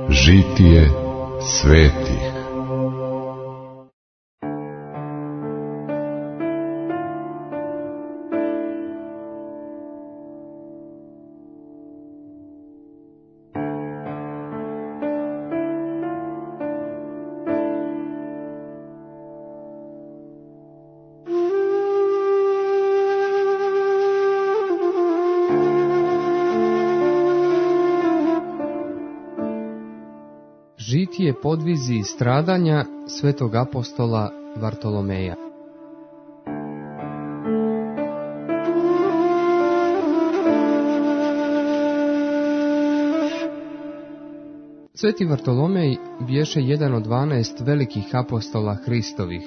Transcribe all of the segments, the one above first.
Žitije svetih. Žitije, podvizi i stradanja svetog apostola Vartolomeja. Sveti Vartolomej biješe jedan od 12 velikih apostola Hristovih.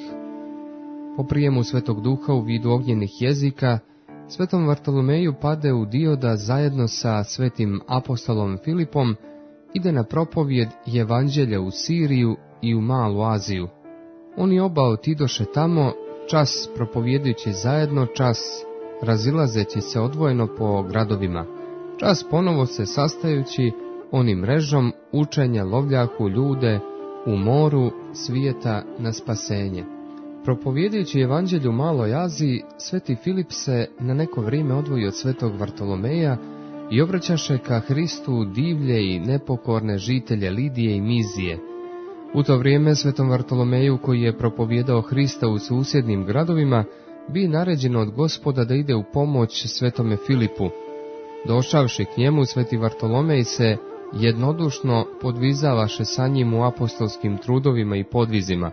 Po prijemu Svetog Duha u vidu ognjenih jezika, Svetom Vartolomeju pade u dio da zajedno sa svetim apostolom Filipom ide na propovijed evanđelja u Siriju i u Malu Aziju. Oni oba otidoše tamo, čas propovjedujući zajedno, čas razilazeći se odvojeno po gradovima, čas ponovo se sastajući onim mrežom učenja lovljahu ljude u moru svijeta na spasenje. Propovjedujući evanđelju u Maloj Aziji, sveti Filip se na neko vrijeme odvoji od svetog Vartolomeja i obraćaše ka Hristu divlje i nepokorne žitelje Lidije i Mizije. U to vrijeme svetom Vartolomeju, koji je propovjedao Hrista u susjednim gradovima, bi naređeno od Gospoda da ide u pomoć svetome Filipu. Došavši k njemu, sveti Vartolomej se jednodušno podvizavaše sa njim u apostolskim trudovima i podvizima.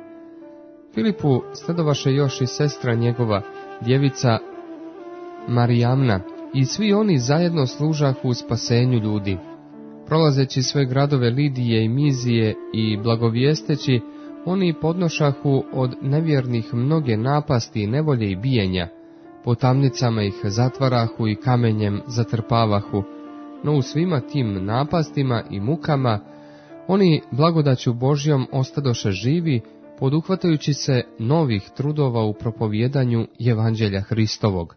Filipu sledovaše još i sestra njegova, djevica Marijamna, i svi oni zajedno služahu u spasenju ljudi. Prolazeći sve gradove Lidije i Mizije i blagovijesteći, oni podnošahu od nevjernih mnoge napasti, nevolje i bijenja. Po tamnicama ih zatvarahu i kamenjem zatrpavahu. No u svima tim napastima i mukama, oni blagodaću Božjom ostadoše živi, poduhvatajući se novih trudova u propovjedanju evanđelja Hristovog.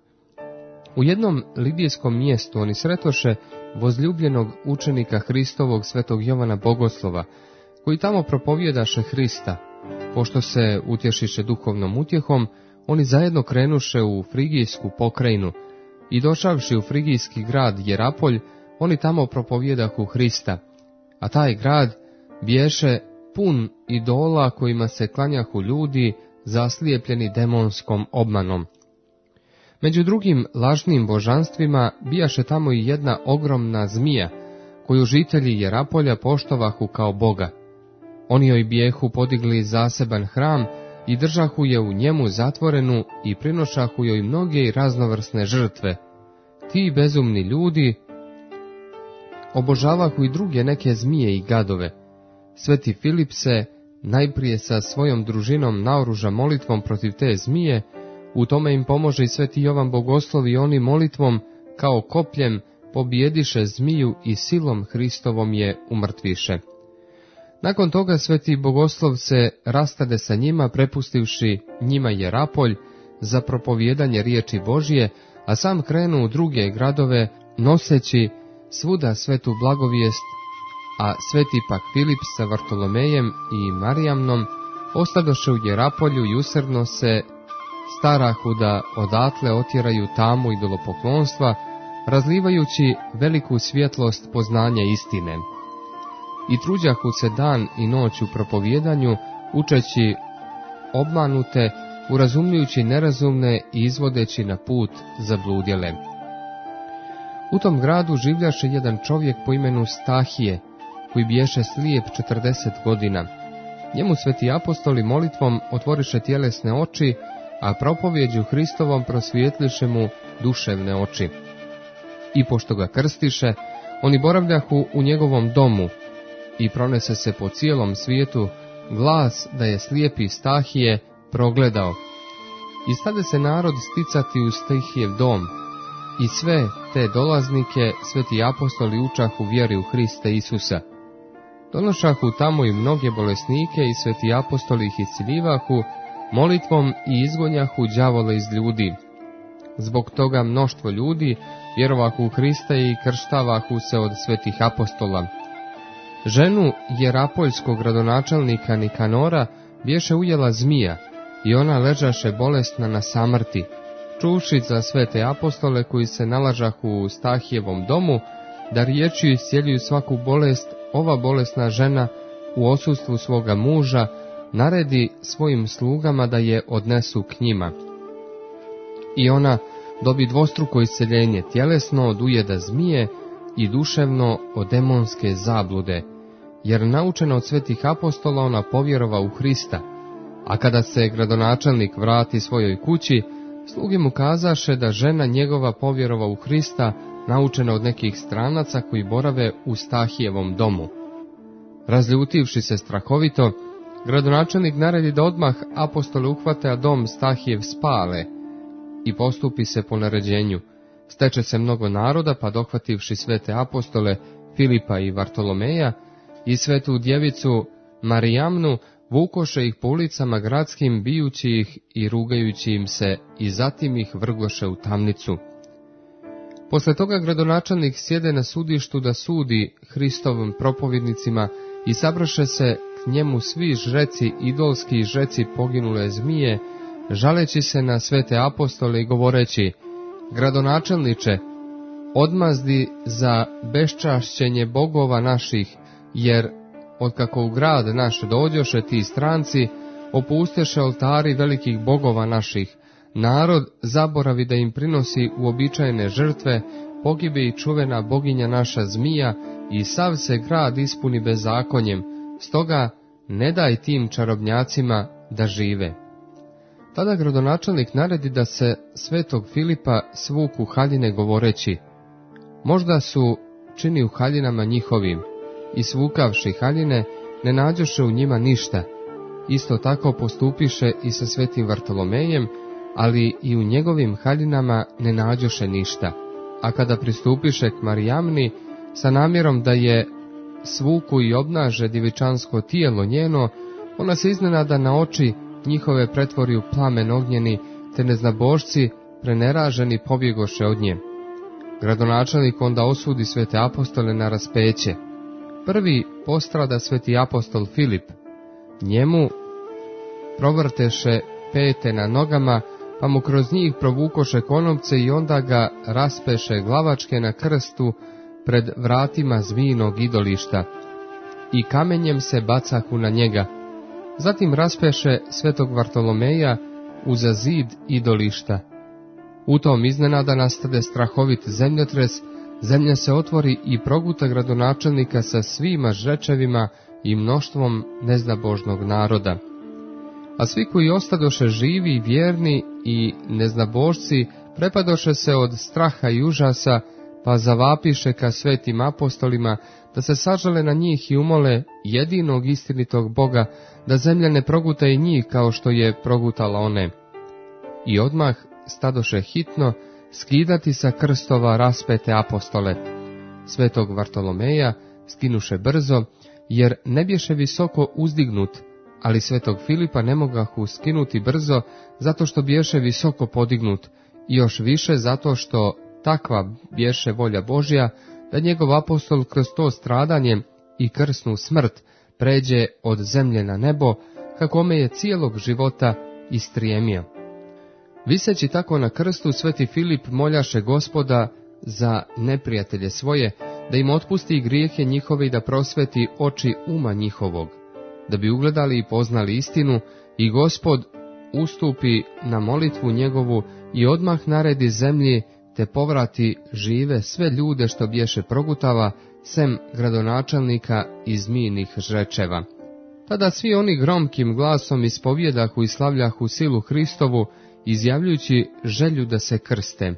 U jednom lidijskom mjestu oni sretoše vozljubljenog učenika Hristovog svetog Jovana Bogoslova, koji tamo propovjedaše Hrista. Pošto se utješiše duhovnom utjehom, oni zajedno krenuše u Frigijsku pokrajinu i došavši u frigijski grad Jerapolj, oni tamo propovjedahu Hrista, a taj grad biješe pun idola kojima se klanjahu ljudi zaslijepljeni demonskom obmanom. Među drugim lažnim božanstvima bijaše tamo i jedna ogromna zmija, koju žitelji Jerapolja poštovahu kao Boga. Oni joj bijehu podigli zaseban hram i držahu je u njemu zatvorenu i prinošahu joj mnoge i raznovrsne žrtve. Ti bezumni ljudi obožavahu i druge neke zmije i gadove. Sveti Filip se najprije sa svojom družinom naoruža molitvom protiv te zmije. U tome im pomože i sveti Jovan Bogoslov i oni molitvom kao kopljem pobijediše zmiju i silom Hristovom je umrtviše. Nakon toga sveti Bogoslov se rastade sa njima, prepustivši njima Jerapolj za propovjedanje riječi Božje, a sam krenu u druge gradove noseći svuda svetu blagovijest, a sveti pak Filip sa Vartolomejem i Marijamnom ostadoše u Jerapolju i usrdno se starahu da odatle otjeraju tamu idolopoklonstva, razlivajući veliku svjetlost poznanja istine. I truđahu se dan i noć u propovjedanju, učeći obmanute, urazumljujući nerazumne i izvodeći na put zabludjele. U tom gradu življaše jedan čovjek po imenu Stahije, koji biješe slijep 40 godina. Njemu sveti apostoli molitvom otvoriše tjelesne oči, a propovjeđu Hristovom prosvijetliše mu duševne oči. I pošto ga krstiše, oni boravljahu u njegovom domu, i pronese se po cijelom svijetu glas da je slijepi Stahije progledao. I stade se narod sticati u Stahijev dom, i sve te dolaznike sveti apostoli učahu vjeri u Hrista Isusa. Donošahu tamo i mnoge bolesnike i sveti apostoli ih isciljivahu molitvom i izgonjahu đavola iz ljudi. Zbog toga mnoštvo ljudi vjerovahu u Hrista i krštavahu se od svetih apostola. Ženu Jerapoljskog gradonačelnika Nikanora bješe ujela zmija, i ona ležaše bolesna na samrti. Čuvši za svete apostole koji se nalažahu u Stahijevom domu, da riječju iscijeljuju svaku bolest, ova bolesna žena u odsustvu svoga muža naredi svojim slugama da je odnesu k njima. I ona dobi dvostruko isceljenje, tjelesno od ujeda zmije i duševno od demonske zablude, jer naučena od svetih apostola ona povjerova u Hrista. A kada se gradonačelnik vrati svojoj kući, sluge mu kazaše da žena njegova povjerova u Hrista, naučena od nekih stranaca koji borave u Stahijevom domu. Razljutivši se strahovito, gradonačelnik naredi da odmah apostole uhvate, a dom Stahijev spale, i postupi se po naređenju. Steče se mnogo naroda, pa dohvativši svete apostole Filipa i Vartolomeja i svetu djevicu Marijamnu, vukoše ih po ulicama gradskim, bijući ih i rugajući im se, i zatim ih vrgloše u tamnicu. Posle toga gradonačelnik sjede na sudištu da sudi Hristovim propovednicima, i sabraše se k njemu svi žreci, idolski i žreci poginule zmije, žaleći se na svete apostole i govoreći: gradonačelniče, odmazdi za beščašćenje bogova naših, jer otkako u grad naš dođoše ti stranci, opusteše oltari velikih bogova naših. Narod zaboravi da im prinosi uobičajene žrtve, pogibe i čuvena boginja naša zmija, i sav se grad ispuni bezakonjem, stoga ne daj tim čarobnjacima da žive. Tada gradonačelnik naredi da se svetog Filipa svuku haljine, govoreći: možda su čini u haljinama njihovim, i svukavši haljine ne nađoše u njima ništa. Isto tako postupiše i sa svetim Vartolomejem, ali i u njegovim haljinama ne nađoše ništa. A kada pristupiše k Marijamni sa namjerom da je svuku i obnaže djevičansko tijelo njeno, ona se iznenada na oči njihove pretvori u plamen ognjeni, te neznabošci preneraženi pobjegoše od nje. Gradonačelnik onda osudi svete apostole na raspeće. Prvi postrada sveti apostol Filip, njemu provrteše pete na nogama, pa mu kroz njih provukoše konopce i onda ga raspeše glavačke na krstu pred vratima zmijinog idolišta, i kamenjem se bacahu na njega. Zatim raspeše svetog Vartolomeja uza zid idolišta. U tom iznenada nastade strahovit zemljotres, zemlja se otvori i proguta gradonačelnika sa svima žrečevima i mnoštvom neznabožnog naroda. A svi koji ostadoše živi, vjerni i neznabožci prepadoše se od straha i užasa, pa zavapiše ka svetim apostolima da se sažale na njih i umole jedinog istinitog Boga, da zemlja ne proguta i njih kao što je progutala one. I odmah stadoše hitno skidati sa krstova raspete apostole. Svetog Vartolomeja skinuše brzo, jer ne bješe visoko uzdignut, ali svetog Filipa ne mogahu skinuti brzo, zato što bješe visoko podignut, i još više zato što takva bješe volja Božja, da njegov apostol kroz to stradanje i krsnu smrt pređe od zemlje na nebo, kakome je cijelog života istrijemio. Viseći tako na krstu, sveti Filip moljaše Gospoda za neprijatelje svoje, da im otpusti grijehe njihove i da prosveti oči uma njihovog, da bi ugledali i poznali istinu, i Gospod ustupi na molitvu njegovu i odmah naredi zemlji, te povrati žive sve ljude što bješe progutava, sem gradonačelnika i zmijinih žrečeva. Tada svi oni gromkim glasom ispovjedahu i slavljahu silu Hristovu, izjavljujući želju da se krste.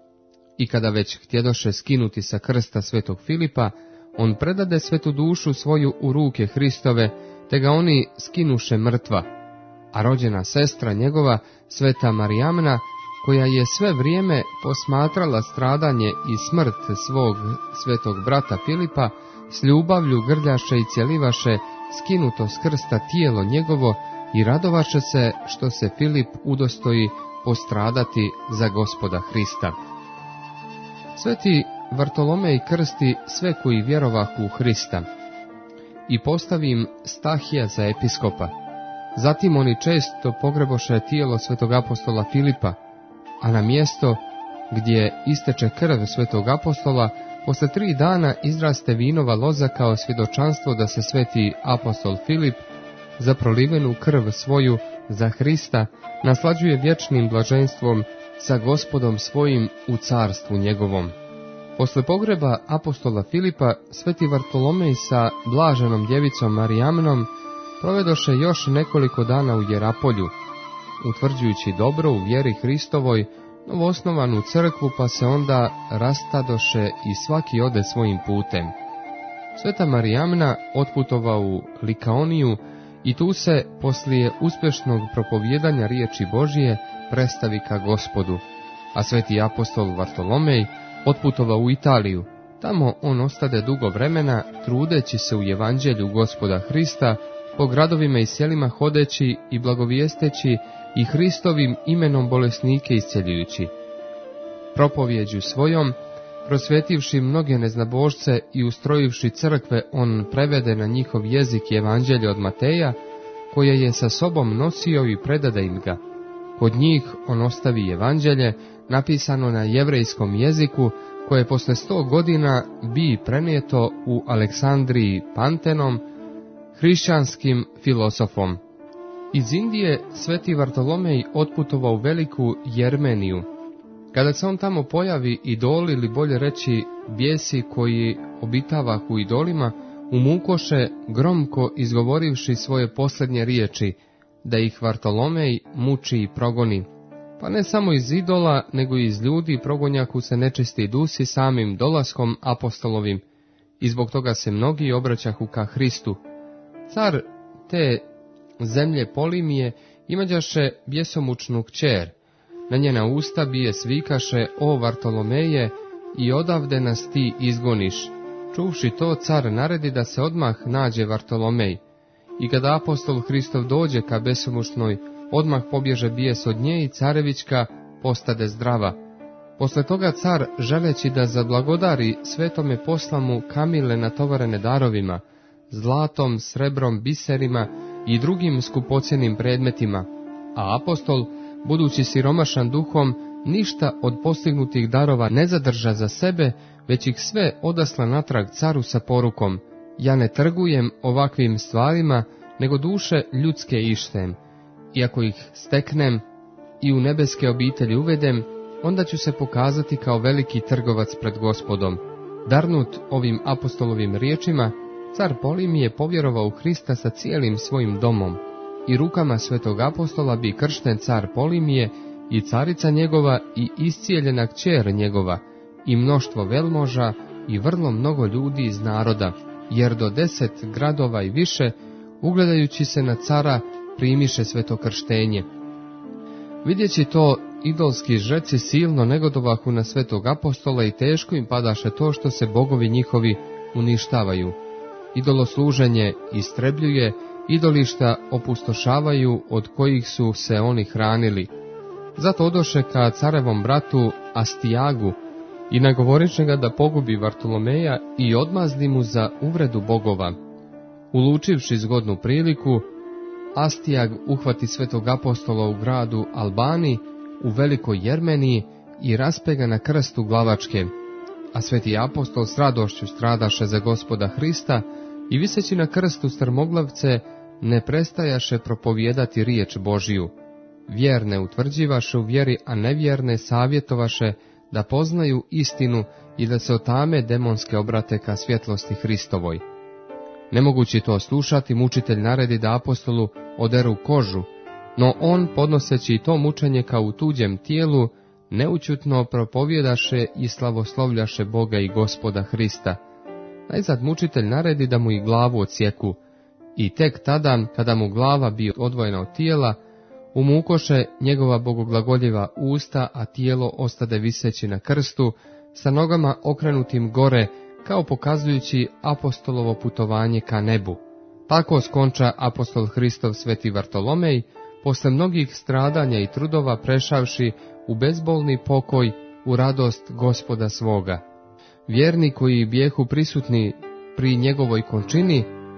I kada već htjedoše skinuti sa krsta svetog Filipa, on predade svetu dušu svoju u ruke Hristove, te ga oni skinuše mrtva. A rođena sestra njegova, sveta Marijamna, koja je sve vrijeme posmatrala stradanje i smrt svog svetog brata Filipa, s ljubavlju grljaše i cjelivaše skinuto s krsta tijelo njegovo i radovaše se što se Filip udostoji postradati za Gospoda Hrista. Sveti Vartolomej krsti sve koji vjerovahu u Hrista. i postavim Stahija za episkopa. Zatim oni često pogreboše tijelo svetog apostola Filipa, a na mjesto gdje isteče krv svetog apostola, posle 3 dana izraste vinova loza kao svjedočanstvo da se sveti apostol Filip za prolivenu krv svoju za Hrista naslađuje vječnim blaženstvom sa Gospodom svojim u carstvu njegovom. Posle pogreba apostola Filipa, sveti Vartolomej sa blaženom djevicom Marijamnom provedoše još nekoliko dana u Jerapolju, utvrđujući dobro u vjeri Hristovoj novoosnovanu crkvu, pa se onda rastadoše i svaki ode svojim putem. Sveta Marijamna otputova u Likaoniju i tu se, poslije uspješnog propovijedanja riječi Božije, predstavi ka Gospodu, a sveti apostol Vartolomej otputova u Italiju. Tamo on ostade dugo vremena, trudeći se u evanđelju Gospoda Hrista, po gradovima i selima hodeći i blagovijesteći i Hristovim imenom bolesnike isceljujući. Propovjeđu svojom, prosvetivši mnoge neznabožce i ustrojivši crkve, on prevede na njihov jezik evanđelje od Mateja, koje je sa sobom nosio i predade im ga. Kod njih on ostavi evanđelje, napisano na jevrejskom jeziku, koje posle 100 godina bi prenijeto u Aleksandriji Pantenom, hrišćanskim filosofom. Iz Indije sveti Vartolomej otputovao u veliku Jermeniju. Kada se on tamo pojavi, idoli, ili bolje reći bijesi koji obitavah u idolima, umukoše gromko izgovorivši svoje posljednje riječi, da ih Vartolomej muči i progoni. Pa ne samo iz idola, nego i iz ljudi progonjaku se nečisti dusi samim dolaskom apostolovim, i zbog toga se mnogi obraćahu ka Hristu. Car te zemlje Polimije imađaše bjesomučnu kćer. Na njena usta bije svikaše: o Vartolomeje, i odavde nas ti izgoniš. Čuvši to, car naredi da se odmah nađe Vartolomej. I kada apostol Hristov dođe ka besomučnoj, odmah pobježe bijes od nje i carevićka postade zdrava. Posle toga car, želeći da zablagodari svetome, posla mu kamile natovarene darovima, zlatom, srebrom, biserima i drugim skupocjenim predmetima, a apostol, budući siromašan duhom, ništa od postignutih darova ne zadrža za sebe, već ih sve odasla natrag caru sa porukom: ja ne trgujem ovakvim stvarima, nego duše ljudske ištem. I ako ih steknem i u nebeske obitelji uvedem, onda ću se pokazati kao veliki trgovac pred Gospodom. Darnut ovim apostolovim riječima, car Polimije povjerovao u Hrista sa cijelim svojim domom, i rukama svetog apostola bi kršten car Polimije i carica njegova i iscijeljena kćer njegova, i mnoštvo velmoža i vrlo mnogo ljudi iz naroda, jer do 10 gradova i više, ugledajući se na cara, primiše sveto krštenje. Vidjeći to, idolski žreci silno negodovahu na svetog apostola i teško im padaše to što se bogovi njihovi uništavaju. Idolosluženje istrebljuje, idolišta opustošavaju od kojih su se oni hranili. Zato odoše ka carevom bratu Astijagu i nagovoriše ga da pogubi Vartolomeja i odmazdi mu za uvredu bogova. Ulučivši zgodnu priliku, Astijag uhvati svetog apostola u gradu Albani, u velikoj Jermeniji, i raspe ga na krstu glavačke. A sveti apostol s radošću stradaše za Gospoda Hrista i viseći na krstu strmoglavce ne prestajaše propovijedati riječ Božiju. Vjerne utvrđivaše u vjeri, a nevjerne savjetovaše da poznaju istinu i da se otame demonske obrate ka svjetlosti Hristovoj. Nemogući to slušati, mučitelj naredi da apostolu oderu kožu, no on, podnoseći to mučenje kao u tuđem tijelu, neućutno propovjedaše i slavoslovljaše Boga i Gospoda Hrista. Najzad mučitelj naredi da mu i glavu odsjeku, i tek tada, kada mu glava bi odvojena od tijela, umukoše njegova bogoglagoljiva usta, a tijelo ostade viseći na krstu, sa nogama okrenutim gore, kao pokazujući apostolovo putovanje ka nebu. Tako skonča apostol Hristov sveti Vartolomej, posle mnogih stradanja i trudova prešavši u bezbolni pokoj, u radost Gospoda svoga. Vjerni koji bijehu prisutni pri njegovoj končini,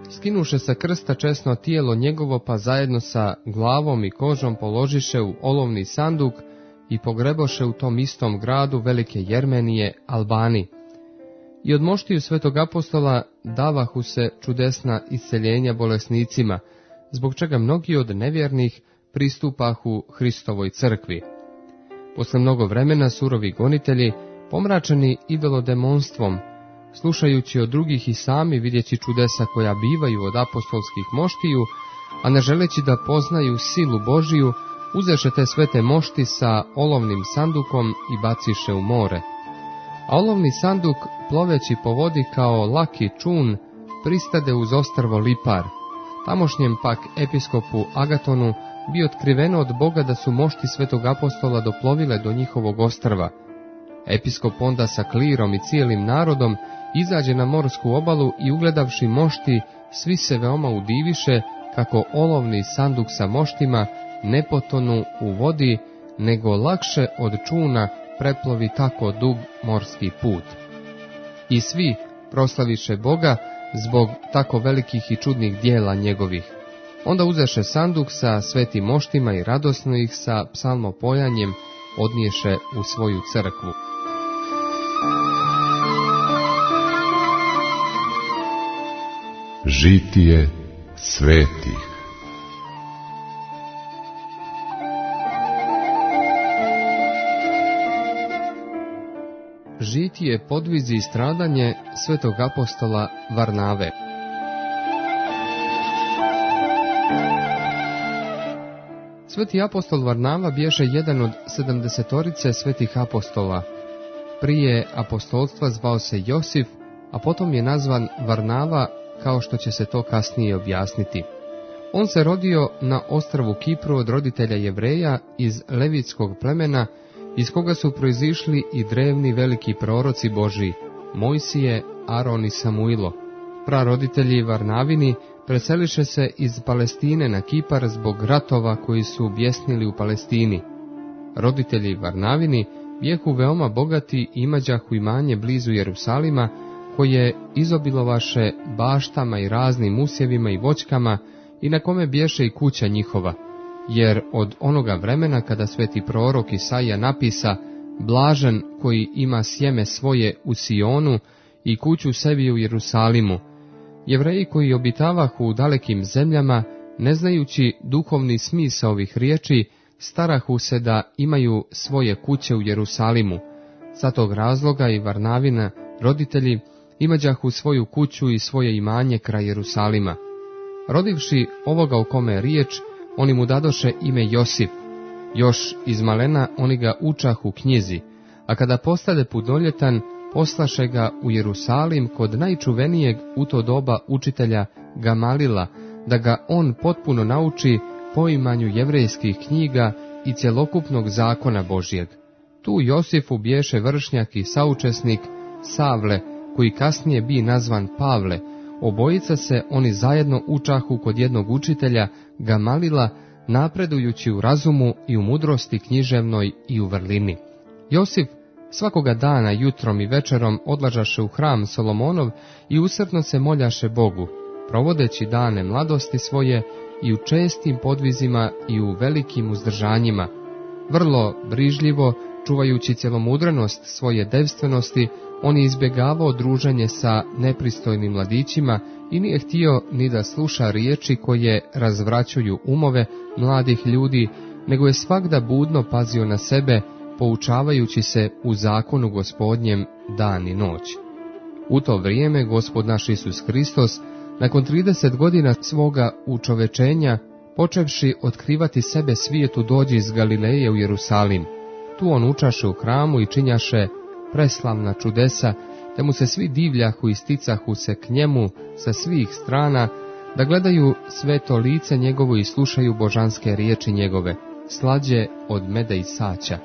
Skinuše sa krsta česno tijelo njegovo, pa zajedno sa glavom i kožom položiše u olovni sanduk i pogreboše u tom istom gradu velike Jermenije, Albani. I od moštiju svetog apostola davahu se čudesna isceljenja bolesnicima, zbog čega mnogi od nevjernih pristupahu Hristovoj crkvi. Posle mnogo vremena surovi gonitelji, pomračeni idolodemonstvom, slušajući od drugih i sami vidjeći čudesa koja bivaju od apostolskih moštiju, a ne želeći da poznaju silu Božiju, uzeše te svete mošti sa olovnim sandukom i baciše u more. A olovni sanduk, ploveći po vodi kao laki čun, pristade uz ostrvo Lipar. Tamošnjem pak episkopu Agatonu bi otkriveno od Boga da su mošti svetog apostola doplovile do njihovog ostrva. Episkop onda sa klirom i cijelim narodom izađe na morsku obalu i ugledavši mošti, svi se veoma udiviše kako olovni sanduk sa moštima ne potonu u vodi, nego lakše od čuna preplovi tako dug morski put. I svi proslaviše Boga zbog tako velikih i čudnih dijela njegovih. Onda uzeše sanduk sa svetim moštima i radosno ih sa psalmopojanjem odniješe u svoju crkvu. Žitije svetih. Žitije, podvizi i stradanje svetog apostola Varnave. Sveti apostol Varnava biješe jedan od 70 svetih apostola. Prije apostolstva zvao se Josif, a potom je nazvan Varnava, kao što će se to kasnije objasniti. On se rodio na ostrvu Kipru od roditelja Jevreja iz levitskog plemena, iz koga su proizišli i drevni veliki proroci Božji, Mojsije, Aron i Samuilo. Praroditelji Varnavini preseliše se iz Palestine na Kipar zbog ratova koji su bjesnili u Palestini. Roditelji Varnavini bijehu veoma bogati i imađahu imanje blizu Jerusalima, koje izobilovaše baštama i raznim usjevima i voćkama i na kome biješe i kuća njihova, jer od onoga vremena kada sveti prorok Isaija napisa blažen koji ima sjeme svoje u Sionu i kuću sebi u Jerusalimu, Jevreji koji obitavahu u dalekim zemljama, ne znajući duhovni smisao ovih riječi, starahu se da imaju svoje kuće u Jerusalimu. Sa tog razloga i Varnavina roditelji imađahu svoju kuću i svoje imanje kraj Jerusalima. Rodivši ovoga o kome je riječ, oni mu dadoše ime Josip. Još iz malena oni ga učahu knjizi, a kada postade pudoljetan, poslaše ga u Jerusalim kod najčuvenijeg u to doba učitelja Gamalila, da ga on potpuno nauči poimanju jevrejskih knjiga i cjelokupnog zakona Božjeg. Tu Josifu biješe vršnjak i saučesnik Savle, koji kasnije bi nazvan Pavle. Obojica se oni zajedno učahu kod jednog učitelja Gamalila, napredujući u razumu i u mudrosti književnoj i u vrlini. Josif svakoga dana jutrom i večerom odlažaše u hram Solomonov i usrdno se moljaše Bogu, provodeći dane mladosti svoje i u čestim podvizima i u velikim uzdržanjima. Vrlo brižljivo, čuvajući cjelomudrenost svoje devstvenosti, on je izbjegavao druženje sa nepristojnim mladićima i nije htio ni da sluša riječi koje razvraćuju umove mladih ljudi, nego je svagda budno pazio na sebe, poučavajući se u zakonu Gospodnjem dan i noć. U to vrijeme Gospod naš Isus Hristos, nakon 30 godina svoga učovečenja, počevši otkrivati sebe svijetu, dođe iz Galileje u Jerusalim. Tu on učaše u hramu i činjaše preslavna čudesa, te mu se svi divljahu i sticahu se k njemu sa svih strana, da gledaju sveto lice njegovo i slušaju božanske riječi njegove, slađe od meda i saća.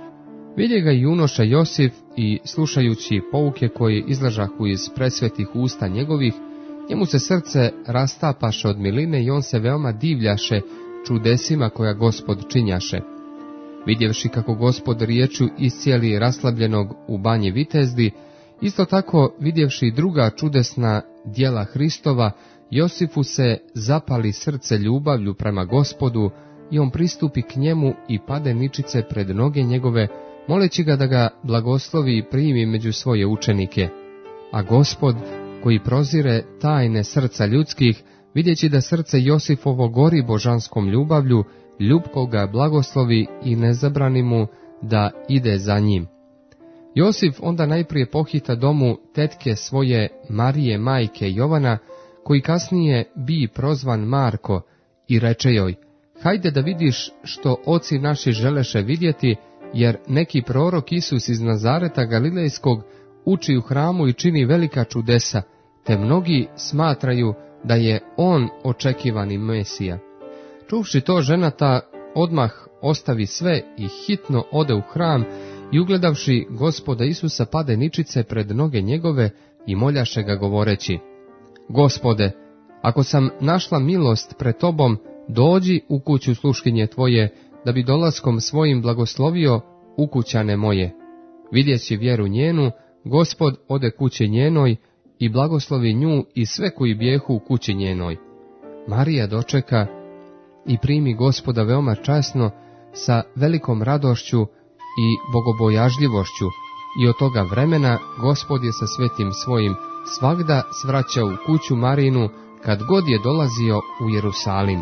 Vidje ga junoša Josif i slušajući pouke koje izlažahu iz presvetih usta njegovih, njemu se srce rastapaše od miline i on se veoma divljaše čudesima koja Gospod činjaše. Vidjevši kako Gospod riječu iscijeli raslabljenog u banji Vitezdi, isto tako vidjevši druga čudesna djela Hristova, Josifu se zapali srce ljubavlju prema Gospodu i on pristupi k njemu i pade ničice pred noge njegove, moleći ga da ga blagoslovi i primi među svoje učenike. A Gospod, koji prozire tajne srca ljudskih, vidjeći da srce Josifovo gori božanskom ljubavlju, ljubko ga blagoslovi i ne zabrani mu da ide za njim. Josif onda najprije pohita domu tetke svoje Marije, majke Jovana, koji kasnije bi prozvan Marko, i reče joj: hajde da vidiš što oci naši želeše vidjeti, jer neki prorok Isus iz Nazareta Galilejskog uči u hramu i čini velika čudesa, te mnogi smatraju da je on očekivani Mesija. Čuvši to, žena ta odmah ostavi sve i hitno ode u hram i ugledavši Gospoda Isusa pade ničice pred noge njegove i moljaše ga govoreći: Gospode, ako sam našla milost pred tobom, dođi u kuću sluškinje tvoje, da bi dolaskom svojim blagoslovio ukućane moje. Vidjeći vjeru njenu, Gospod ode kući njenoj i blagoslovi nju i sve koji bijehu u kući njenoj. Marija dočeka i primi Gospoda veoma časno, sa velikom radošću i bogobojažljivošću, i od toga vremena Gospod je sa svetim svojim svagda svraćao u kuću Marinu, kad god je dolazio u Jerusalim.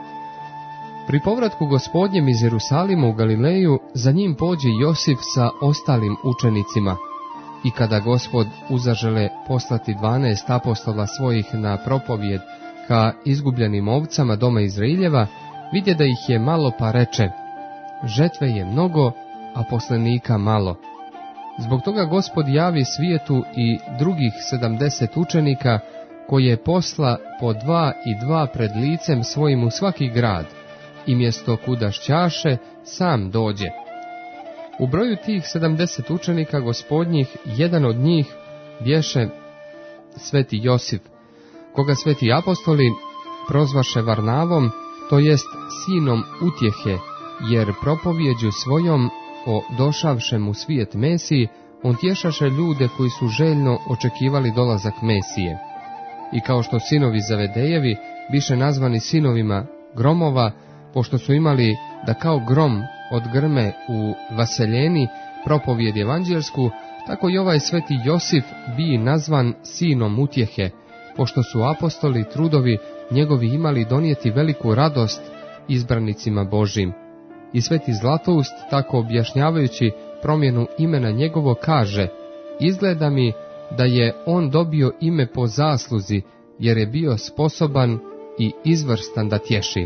Pri povratku Gospodnjem iz Jerusalima u Galileju, za njim pođe Josif sa ostalim učenicima. I kada Gospod uzažele poslati 12 apostola svojih na propovijed ka izgubljenim ovcama doma Izraeljeva, vidje da ih je malo, pa reče: žetve je mnogo, a poslanika malo. Zbog toga Gospod javi svijetu i drugih 70 učenika, koje posla po 2 i 2 pred licem svojim u svaki grad, i mjesto kuda šćaše sam dođe. U broju tih 70 učenika Gospodnjih, jedan od njih bješe sveti Josif, koga sveti apostoli prozvaše Varnavom, to jest sinom utjehe, jer propovjeđu svojom o došavšem u svijet Mesiji, on tješaše ljude koji su željno očekivali dolazak Mesije. I kao što sinovi Zavedejevi biše nazvani sinovima gromova, pošto su imali da kao grom odgrme u vaseljeni propovijed evanđelsku, tako i ovaj sveti Josif bi nazvan sinom utjehe, pošto su apostoli trudovi njegovi imali donijeti veliku radost izbranicima Božim. I sveti Zlatoust, tako objašnjavajući promjenu imena njegovo, kaže: izgleda mi da je on dobio ime po zasluzi, jer je bio sposoban i izvrstan da tješi.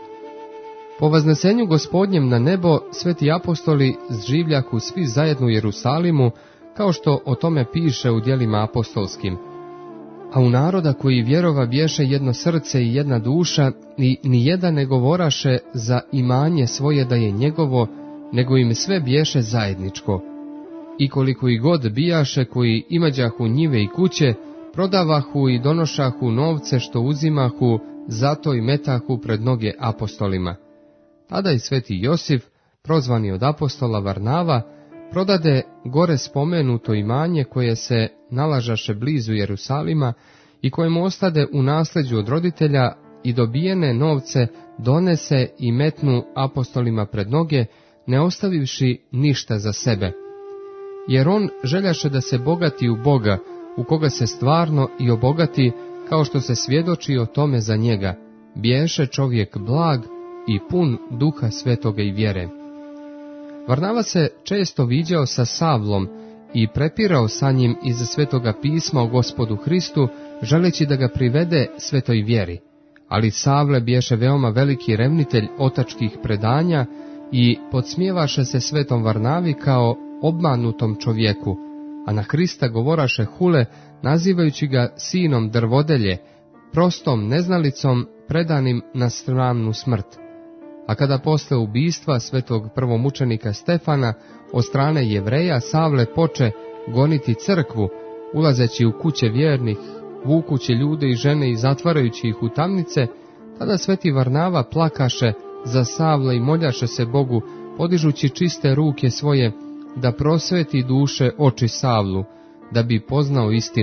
Po vaznesenju Gospodnjem na nebo, sveti apostoli zživljahu svi zajedno u Jerusalimu, kao što o tome piše u djelima apostolskim. A u naroda koji vjerova bješe jedno srce i jedna duša, i nijedan ne govoraše za imanje svoje da je njegovo, nego im sve bješe zajedničko. I koliko i god bijaše koji imađahu njive i kuće, prodavahu i donošahu novce što uzimahu, zato i metahu pred noge apostolima. Tada i sveti Josif, prozvani od apostola Varnava, prodade gore spomenuto imanje koje se nalažaše blizu Jerusalima i kojemu ostade u nasljeđu od roditelja, i dobijene novce donese i metnu apostolima pred noge, ne ostavivši ništa za sebe. Jer on željaše da se bogati u Boga, u koga se stvarno i obogati, kao što se svjedoči o tome za njega. Biješe čovjek blag i pun duha svetoga i vjere. Varnava se često viđao sa Savlom i prepirao sa njim iz svetoga pisma o Gospodu Hristu, želeći da ga privede svetoj vjeri. Ali Savle biješe veoma veliki revnitelj otačkih predanja i podsmijevaše se svetom Varnavi kao obmanutom čovjeku, a na Hrista govoraše hule, nazivajući ga sinom drvodelje, prostom neznalicom predanim na sramnu smrt. A kada posle ubistva svetog prvomučenika Stefana od strane Jevreja, Savle poče goniti crkvu, ulazeći u kuće vjernih, vukući ljude i žene i zatvarajući ih u tamnice, tada sveti Varnava plakaše za Savle i moljaše se Bogu, podižući čiste ruke svoje, da prosveti duše oči Savlu, da bi poznao istinu,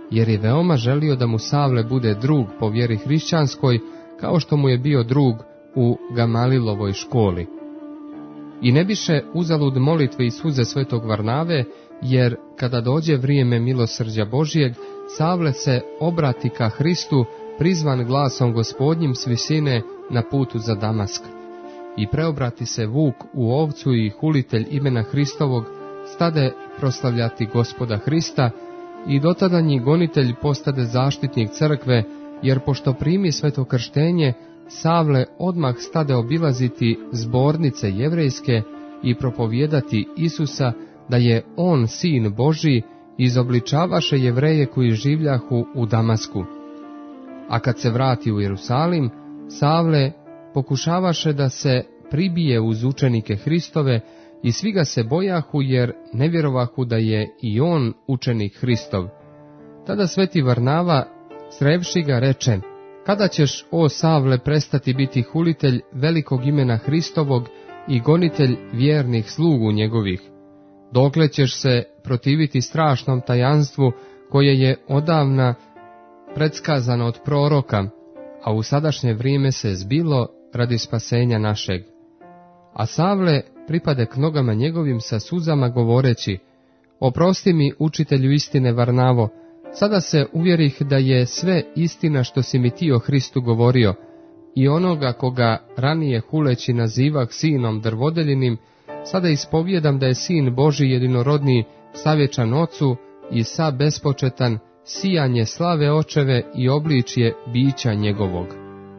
jer je veoma želio da mu Savle bude drug po vjeri hrišćanskoj, kao što mu je bio drug u Gamalilovoj školi. I ne biše uzalud molitve i suze svetog Varnave, jer kada dođe vrijeme milosrđa Božijeg, Savle se obrati ka Hristu, prizvan glasom Gospodnjim s visine na putu za Damask. I preobrati se vuk u ovcu i hulitelj imena Hristovog, stade proslavljati Gospoda Hrista, i dotadanji gonitelj postade zaštitnik crkve, jer pošto primi sveto krštenje, Savle odmah stade obilaziti zbornice jevrejske i propovijedati Isusa da je on sin Božji, izobličavaše Jevreje koji življahu u Damasku. A kad se vrati u Jerusalim, Savle pokušavaše da se pribije uz učenike Hristove i svi ga se bojahu, jer ne vjerovahu da je i on učenik Hristov. Tada sveti Varnava, srevši ga, reče: kada ćeš, o Savle, prestati biti hulitelj velikog imena Hristovog i gonitelj vjernih slugu njegovih? Dokle ćeš se protiviti strašnom tajanstvu koje je odavna predskazano od proroka, a u sadašnje vrijeme se zbilo radi spasenja našeg? A Savle pripade k nogama njegovim sa suzama govoreći: oprosti mi, učitelju istine Varnavo, sada se uvjerih da je sve istina što si mi ti o Hristu govorio, i onoga koga ranije huleći nazivah sinom drvodeljinim, sada ispovjedam da je sin Božji jedinorodni, savječan ocu i sa bespočetan, sijanje slave očeve i obličje bića njegovog.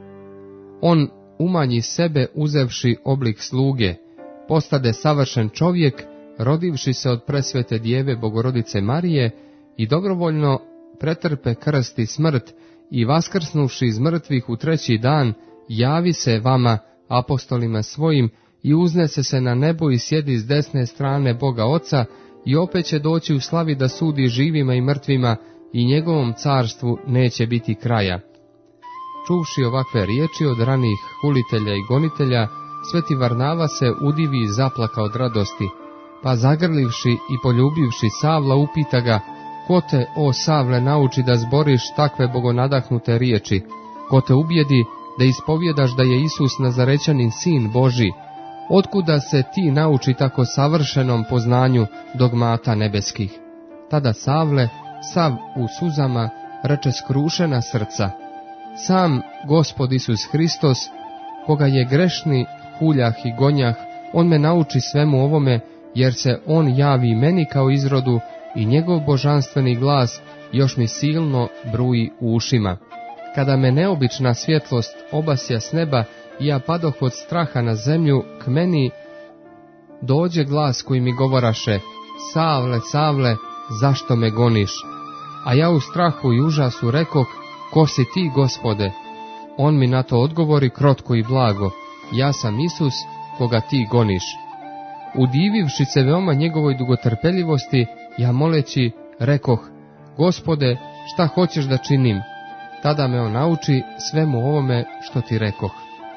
On umanji sebe uzevši oblik sluge, postade savršen čovjek, rodivši se od presvete djeve Bogorodice Marije, i dobrovoljno pretrpe krst i smrt, i vaskrsnuvši iz mrtvih u 3. dan, javi se vama, apostolima svojim, i uznese se na nebo i sjedi s desne strane Boga Oca, i opet će doći u slavi da sudi živima i mrtvima, i njegovom carstvu neće biti kraja. Čuvši ovakve riječi od ranih hulitelja i gonitelja, sveti Varnava se udivi i zaplaka od radosti, pa zagrlivši i poljubivši Savla upita ga: ko te, o Savle, nauči da zboriš takve bogonadahnute riječi? Ko te ubijedi da ispovjedaš da je Isus Nazarećanin sin Božji? Otkuda se ti nauči tako savršenom poznanju dogmata nebeskih? Tada Savle, sav u suzama, reče skrušena srca: sam Gospod Isus Hristos, koga je grešni huljah i gonjah, on me nauči svemu ovome, jer se on javi meni kao izrodu, i njegov božanstveni glas još mi silno bruji u ušima. Kada me neobična svjetlost obasja s neba i ja padoh od straha na zemlju, k meni dođe glas koji mi govoraše: Savle, Savle, zašto me goniš? A ja u strahu i užasu rekoh: ko si ti, Gospode? On mi na to odgovori krotko i blago: ja sam Isus, koga ti goniš. Udivivši se veoma njegovoj dugotrpeljivosti, ja moleći rekoh: Gospode, šta hoćeš da činim? Tada me on nauči svemu ovome što ti rekoh.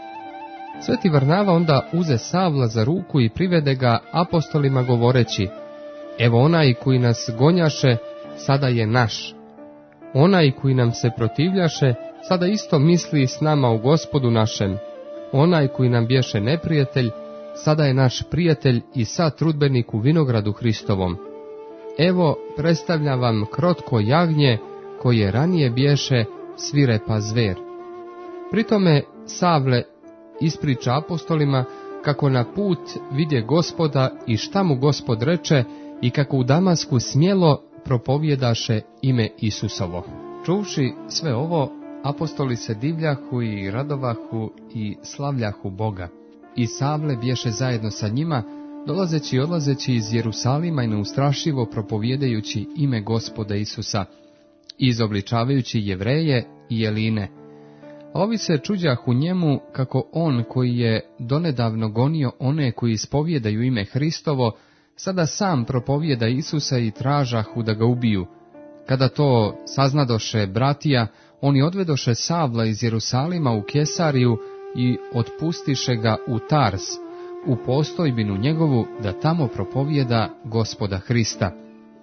Sveti Varnava onda uze Savla za ruku i privede ga apostolima govoreći: evo onaj koji nas gonjaše, sada je naš. Onaj koji nam se protivljaše, sada isto misli s nama u Gospodu našem. Onaj koji nam bješe neprijatelj, sada je naš prijatelj i sad trudbenik u vinogradu Hristovom. Evo, predstavljam vam krotko jagnje, koje ranije bješe svirepa zver. Pritome Savle ispriča apostolima kako na put vidje Gospoda i šta mu Gospod reče, i kako u Damasku smjelo propovjedaše ime Isusovo. Čuvši sve ovo, apostoli se divljahu i radovahu i slavljahu Boga. I Savle bješe zajedno sa njima, dolazeći i odlazeći iz Jerusalima i neustrašivo propovjedajući ime Gospoda Isusa, izobličavajući Jevreje i Jeline. A ovi se čuđahu njemu kako on, koji je donedavno gonio one koji ispovjedaju ime Hristovo, sada sam propovjeda Isusa i tražahu da ga ubiju. Kada to saznadoše bratija, oni odvedoše Savla iz Jerusalima u Kesariju i otpustiše ga u Tars, u postojbinu njegovu, da tamo propovjeda Gospoda Hrista.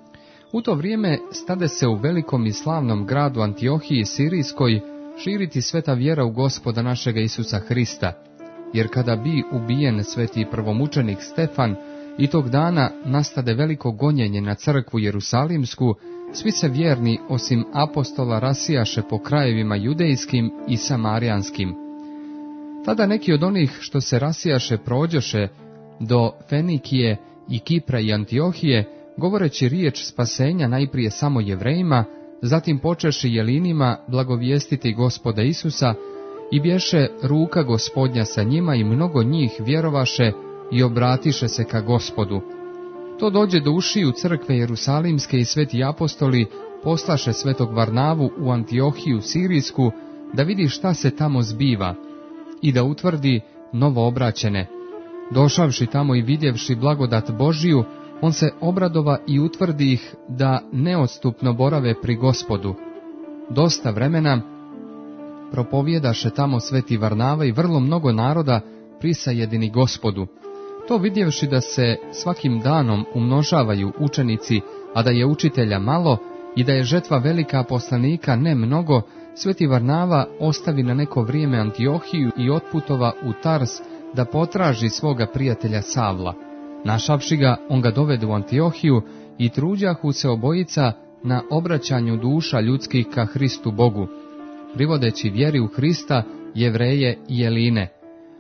U to vrijeme stade se u velikom i slavnom gradu Antiohiji Sirijskoj širiti sveta vjera u Gospoda našega Isusa Hrista, jer kada bi ubijen sveti prvomučenik Stefan i tog dana nastade veliko gonjenje na crkvu Jerusalimsku, svi se vjerni osim apostola rasijaše po krajevima judejskim i samarijanskim. Tada neki od onih što se rasijaše prođoše do Fenikije i Kipra i Antiohije, govoreći riječ spasenja najprije samo Jevrejima, zatim počeši Jelinima blagovijestiti Gospoda Isusa, i bješe ruka Gospodnja sa njima i mnogo njih vjerovaše i obratiše se ka Gospodu. To dođe do ušiju crkve Jerusalimske i sveti apostoli poslaše svetog Varnavu u Antiohiju Sirijsku da vidi šta se tamo zbiva i da utvrdi novoobraćene. Došavši tamo i vidjevši blagodat Božiju, on se obradova i utvrdi ih da neodstupno borave pri Gospodu. Dosta vremena propovjedaše tamo sveti Varnava i vrlo mnogo naroda prisajedini Gospodu. To vidjevši da se svakim danom umnožavaju učenici, a da je učitelja malo i da je žetva velika, poslanika ne mnogo, sveti Varnava ostavi na neko vrijeme Antiohiju i otputova u Tars da potraži svoga prijatelja Savla. Našavši ga, on ga dovede u Antiohiju i truđahu se obojica na obraćanju duša ljudskih ka Hristu Bogu, privodeći vjeri u Hrista, Jevreje i Jeline.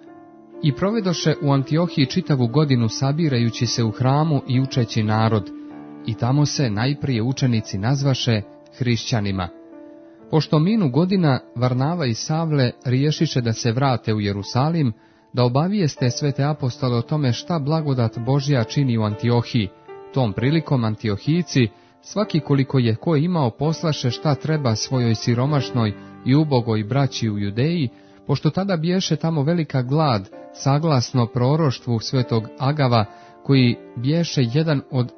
I provedoše u Antiohiji čitavu godinu sabirajući se u hramu i učeći narod, i tamo se najprije učenici nazvaše hrišćanima. Pošto minu godina, Varnava i Savle riješiše da se vrate u Jerusalim, da obavijeste svete apostole o tome šta blagodat Božja čini u Antiohiji. Tom prilikom Antiohijci, svaki koliko je ko imao, poslaše šta treba svojoj siromašnoj i ubogoj braći u Judeji, pošto tada biješe tamo velika glad, saglasno proroštvu svetog Agava, koji biješe jedan od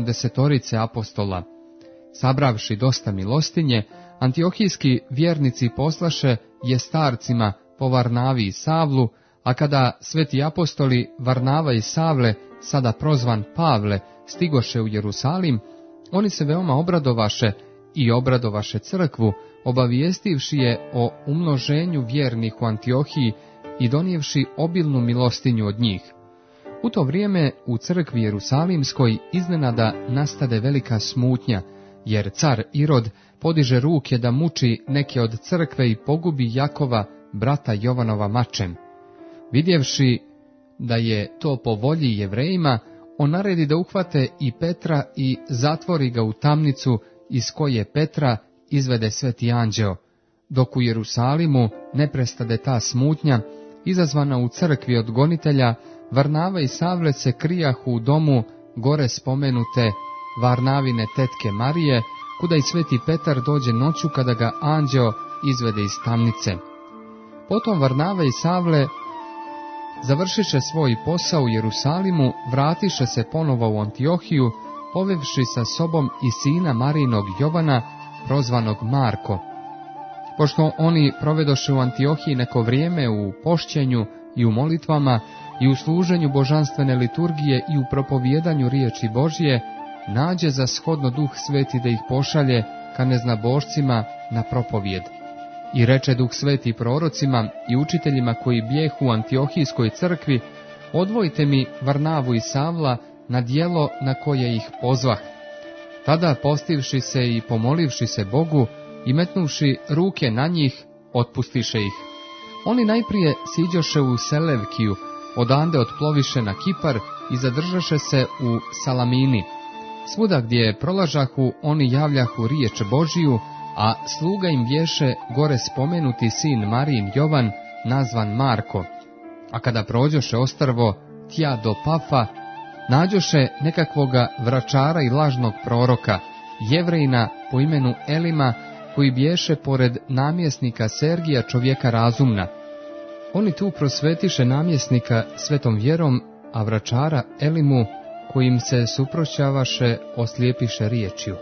70 apostola. Sabravši dosta milostinje, antiohijski vjernici poslaše jestarcima po Varnavi i Savlu, a kada sveti apostoli Varnava i Savle, sada prozvan Pavle, stigoše u Jerusalim, oni se veoma obradovaše i obradovaše crkvu, obavijestivši je o umnoženju vjernih u Antiohiji i donijevši obilnu milostinju od njih. U to vrijeme u crkvi Jerusalimskoj iznenada nastade velika smutnja, jer car Irod podiže ruke da muči neke od crkve i pogubi Jakova, brata Jovanova, mačem. Vidjevši da je to po volji Jevrejima, on naredi da uhvate i Petra i zatvori ga u tamnicu iz koje Petra izvede sveti anđeo, dok u Jerusalimu ne prestade ta smutnja, izazvana u crkvi od gonitelja. Varnava i Savle se krijahu u domu gore spomenute Varnavine tetke Marije, kuda i sveti Petar dođe noću kada ga anđeo izvede iz tamnice. Potom Varnava i Savle završiše svoj posao u Jerusalimu, vratiše se ponovo u Antiohiju, povevši sa sobom i sina Marijinog Jovana, prozvanog Marko. Pošto oni provedoše u Antiohiji neko vrijeme u pošćenju i u molitvama i u služenju božanstvene liturgije i u propovijedanju riječi Božje, nađe za shodno Duh Sveti da ih pošalje ka neznabošcima na propovijed. I reče Duh Sveti prorocima i učiteljima koji bijehu u Antiohijskoj crkvi: odvojite mi Varnavu i Savla na djelo na koje ih pozvah. Tada, postivši se i pomolivši se Bogu i metnuvši ruke na njih, otpustiše ih. Oni najprije siđoše u Selevkiju, odande otploviše na Kipar i zadržaše se u Salamini. Svuda gdje prolažahu, oni javljahu riječ Božiju, a sluga im bješe gore spomenuti sin Marijin Jovan, nazvan Marko. A kada prođoše ostrvo tja do Pafa, nađoše nekakvoga vračara i lažnog proroka, Jevrejina po imenu Elima, koji bješe pored namjesnika Sergija, čovjeka razumna. Oni tu prosvetiše namjesnika svetom vjerom, a vračara Elimu, kojim se suproćavaše, oslijepiše riječju.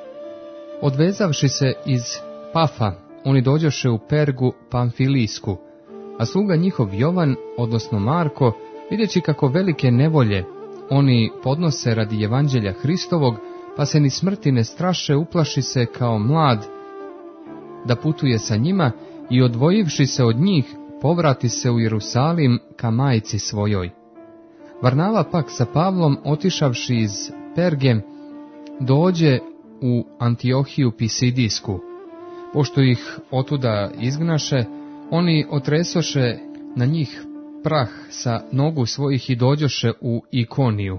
Odvezavši se iz Pafa, oni dođoše u Pergu Pamfilijsku, a sluga njihov Jovan, odnosno Marko, vidjeći kako velike nevolje oni podnose radi evanđelja Hristovog, pa se ni smrti ne straše, uplaši se kao mlad da putuje sa njima i odvojivši se od njih, povrati se u Jerusalim ka majci svojoj. Varnava pak sa Pavlom, otišavši iz Perge, dođe u Antiohiju Pisidijsku. Pošto ih otuda izgnaše, oni otresoše na njih prah sa nogu svojih i dođoše u Ikoniju.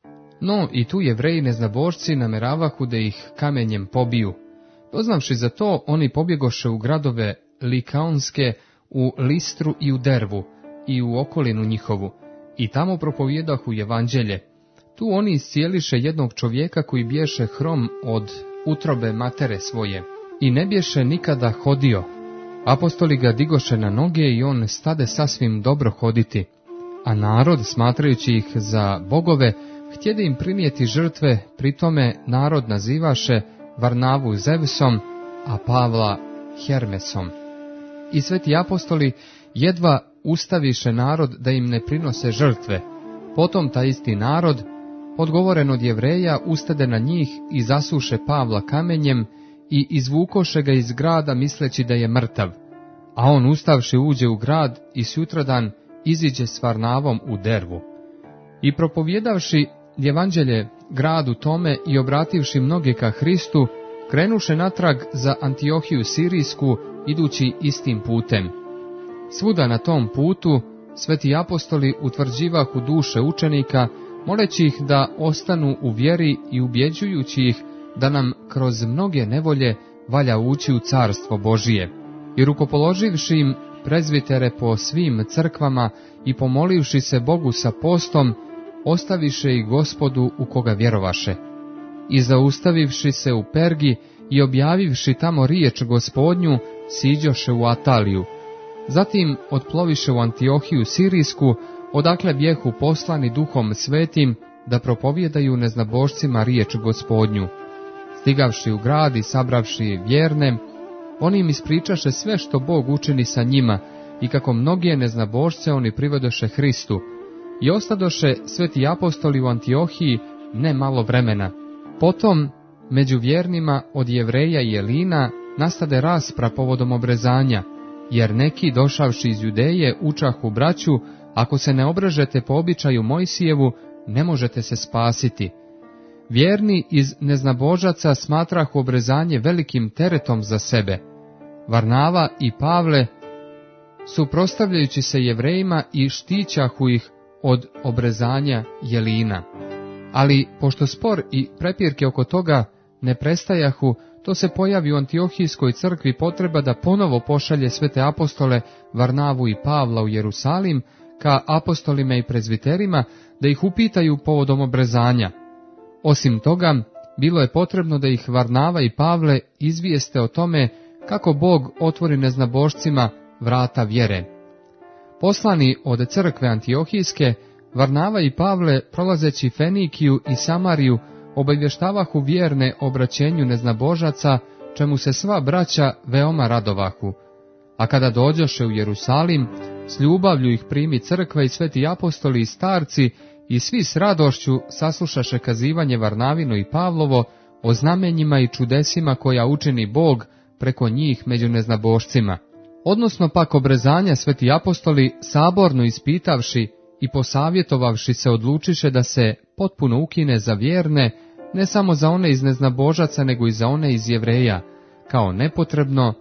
No i tu Jevreji neznabošci nameravahu da ih kamenjem pobiju. Doznavši za to, oni pobjegoše u gradove Likaonske, u Listru i u Dervu, i u okolinu njihovu, i tamo propovjedahu evanđelje. Tu oni iscijeliše jednog čovjeka koji bješe hrom od utrobe matere svoje, i ne bješe nikada hodio. Apostoli ga digoše na noge i on stade sasvim dobro hoditi, a narod, smatrajući ih za bogove, htjede im prinijeti žrtve, pri tome narod nazivaše Varnavu Zevsom, a Pavla Hermesom. I sveti apostoli jedva ustaviše narod da im ne prinose žrtve. Potom taj isti narod, odgovoren od Jevreja, ustade na njih i zasuše Pavla kamenjem i izvukoše ga iz grada misleći da je mrtav. A on ustavši uđe u grad i sutradan iziđe s Varnavom u Dervu. I propovjedavši evanđelje gradu tome i obrativši mnoge ka Hristu, krenuše natrag za Antiohiju Sirijsku, idući istim putem. Svuda na tom putu sveti apostoli utvrđivahu duše učenika, moleći ih da ostanu u vjeri i ubjeđujući ih da nam kroz mnoge nevolje valja ući u carstvo Božije. I rukopoloživši im prezvitere po svim crkvama i pomolivši se Bogu sa postom, ostaviše i Gospodu u koga vjerovaše. I zaustavivši se u Pergi i objavivši tamo riječ Gospodnju, siđoše u Ataliju. Zatim otploviše u Antiohiju Sirijsku, odakle bjehu poslani Duhom Svetim da propovjedaju neznabošcima riječ Gospodnju. Stigavši u grad i sabravši vjerne, oni im ispričaše sve što Bog učini sa njima i kako mnoge neznabošce oni privedoše Hristu. I ostadoše sveti apostoli u Antiohiji ne malo vremena. Potom, među vjernima od Jevreja i Elina nastade raspra povodom obrezanja, jer neki, došavši iz Judeje, učahu braću, ako se ne obrežete po običaju Mojsijevu, ne možete se spasiti. Vjerni iz neznabožaca smatrahu obrezanje velikim teretom za sebe. Varnava i Pavle, suprotstavljajući se Jevrejima, i štićahu ih od obrezanja Jelina. Ali, pošto spor i prepirke oko toga ne prestajahu, to se pojavi u Antiohijskoj crkvi potreba da ponovo pošalje svete apostole Varnavu i Pavla u Jerusalim ka apostolima i prezviterima da ih upitaju povodom obrezanja. Osim toga, bilo je potrebno da ih Varnava i Pavle izvijeste o tome kako Bog otvori neznabošcima vrata vjere. Poslani od crkve Antiohijske, Varnava i Pavle, prolazeći Fenikiju i Samariju, obavještavahu vjerne obraćenju neznabožaca, čemu se sva braća veoma radovahu. A kada dođoše u Jerusalim, s ljubavlju ih primi crkva i sveti apostoli i starci, i svi s radošću saslušaše kazivanje Varnavino i Pavlovo o znamenjima i čudesima koja učini Bog preko njih među neznabošcima. Odnosno pak obrezanja sveti apostoli, saborno ispitavši i posavjetovavši se, odlučiše da se potpuno ukine za vjerne, ne samo za one iz neznabožaca, nego i za one iz Jevreja, kao nepotrebno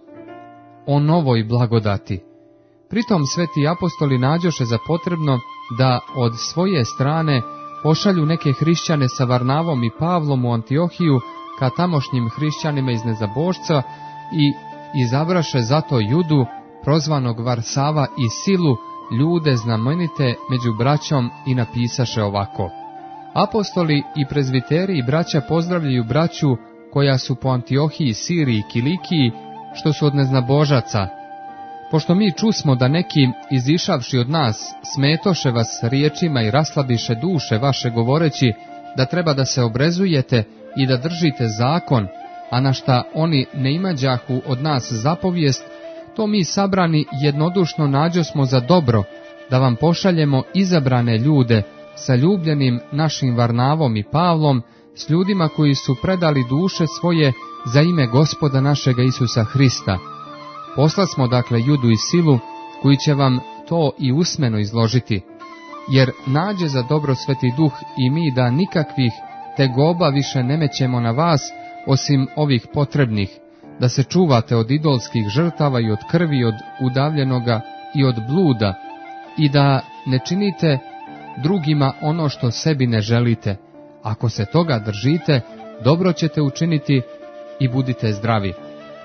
o novoj blagodati. Pritom sveti apostoli nađoše za potrebno da od svoje strane pošalju neke hrišćane sa Varnavom i Pavlom u Antiohiju ka tamošnjim hrišćanima iz neznabošca i izabraše zato Judu, prozvanog Varsava, i Silu, ljude znamenite među braćom, i napisaše ovako: Apostoli i prezviteri i braća pozdravljaju braću koja su po Antiohiji, Siriji i Kilikiji, što su od neznabožaca. Pošto mi čusmo da neki, izišavši od nas, smetoše vas riječima i raslabiše duše vaše, govoreći da treba da se obrezujete i da držite zakon, a na šta oni ne imađahu od nas zapovijest, to mi sabrani jednodušno nađosmo za dobro da vam pošaljemo izabrane ljude sa ljubljenim našim Varnavom i Pavlom, s ljudima koji su predali duše svoje za ime Gospoda našega Isusa Hrista. Poslasmo dakle Judu i Silu, koji će vam to i usmeno izložiti, jer nađe za dobro Sveti Duh i mi da nikakvih tegoba više ne mećemo na vas, osim ovih potrebnih, da se čuvate od idolskih žrtava i od krvi, od udavljenoga i od bluda, i da ne činite drugima ono što sebi ne želite. Ako se toga držite, dobro ćete učiniti i budite zdravi.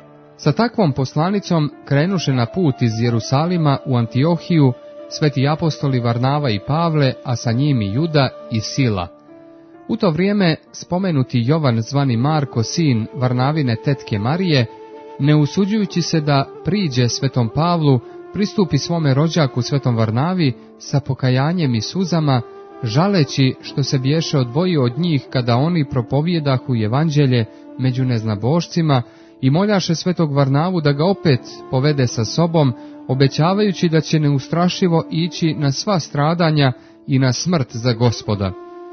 Sa takvom poslanicom krenuše na put iz Jerusalima u Antiohiju sveti apostoli Varnava i Pavle, a sa njim i Juda i Sila. U to vrijeme spomenuti Jovan zvani Marko, sin Varnavine tetke Marije, ne usuđujući se da priđe svetom Pavlu, pristupi svome rođaku svetom Varnavi sa pokajanjem i suzama, žaleći što se biješe odvojio od njih kada oni propovjedahu evanđelje među neznabošcima, i moljaše svetog Varnavu da ga opet povede sa sobom, obećavajući da će neustrašivo ići na sva stradanja i na smrt za Gospoda.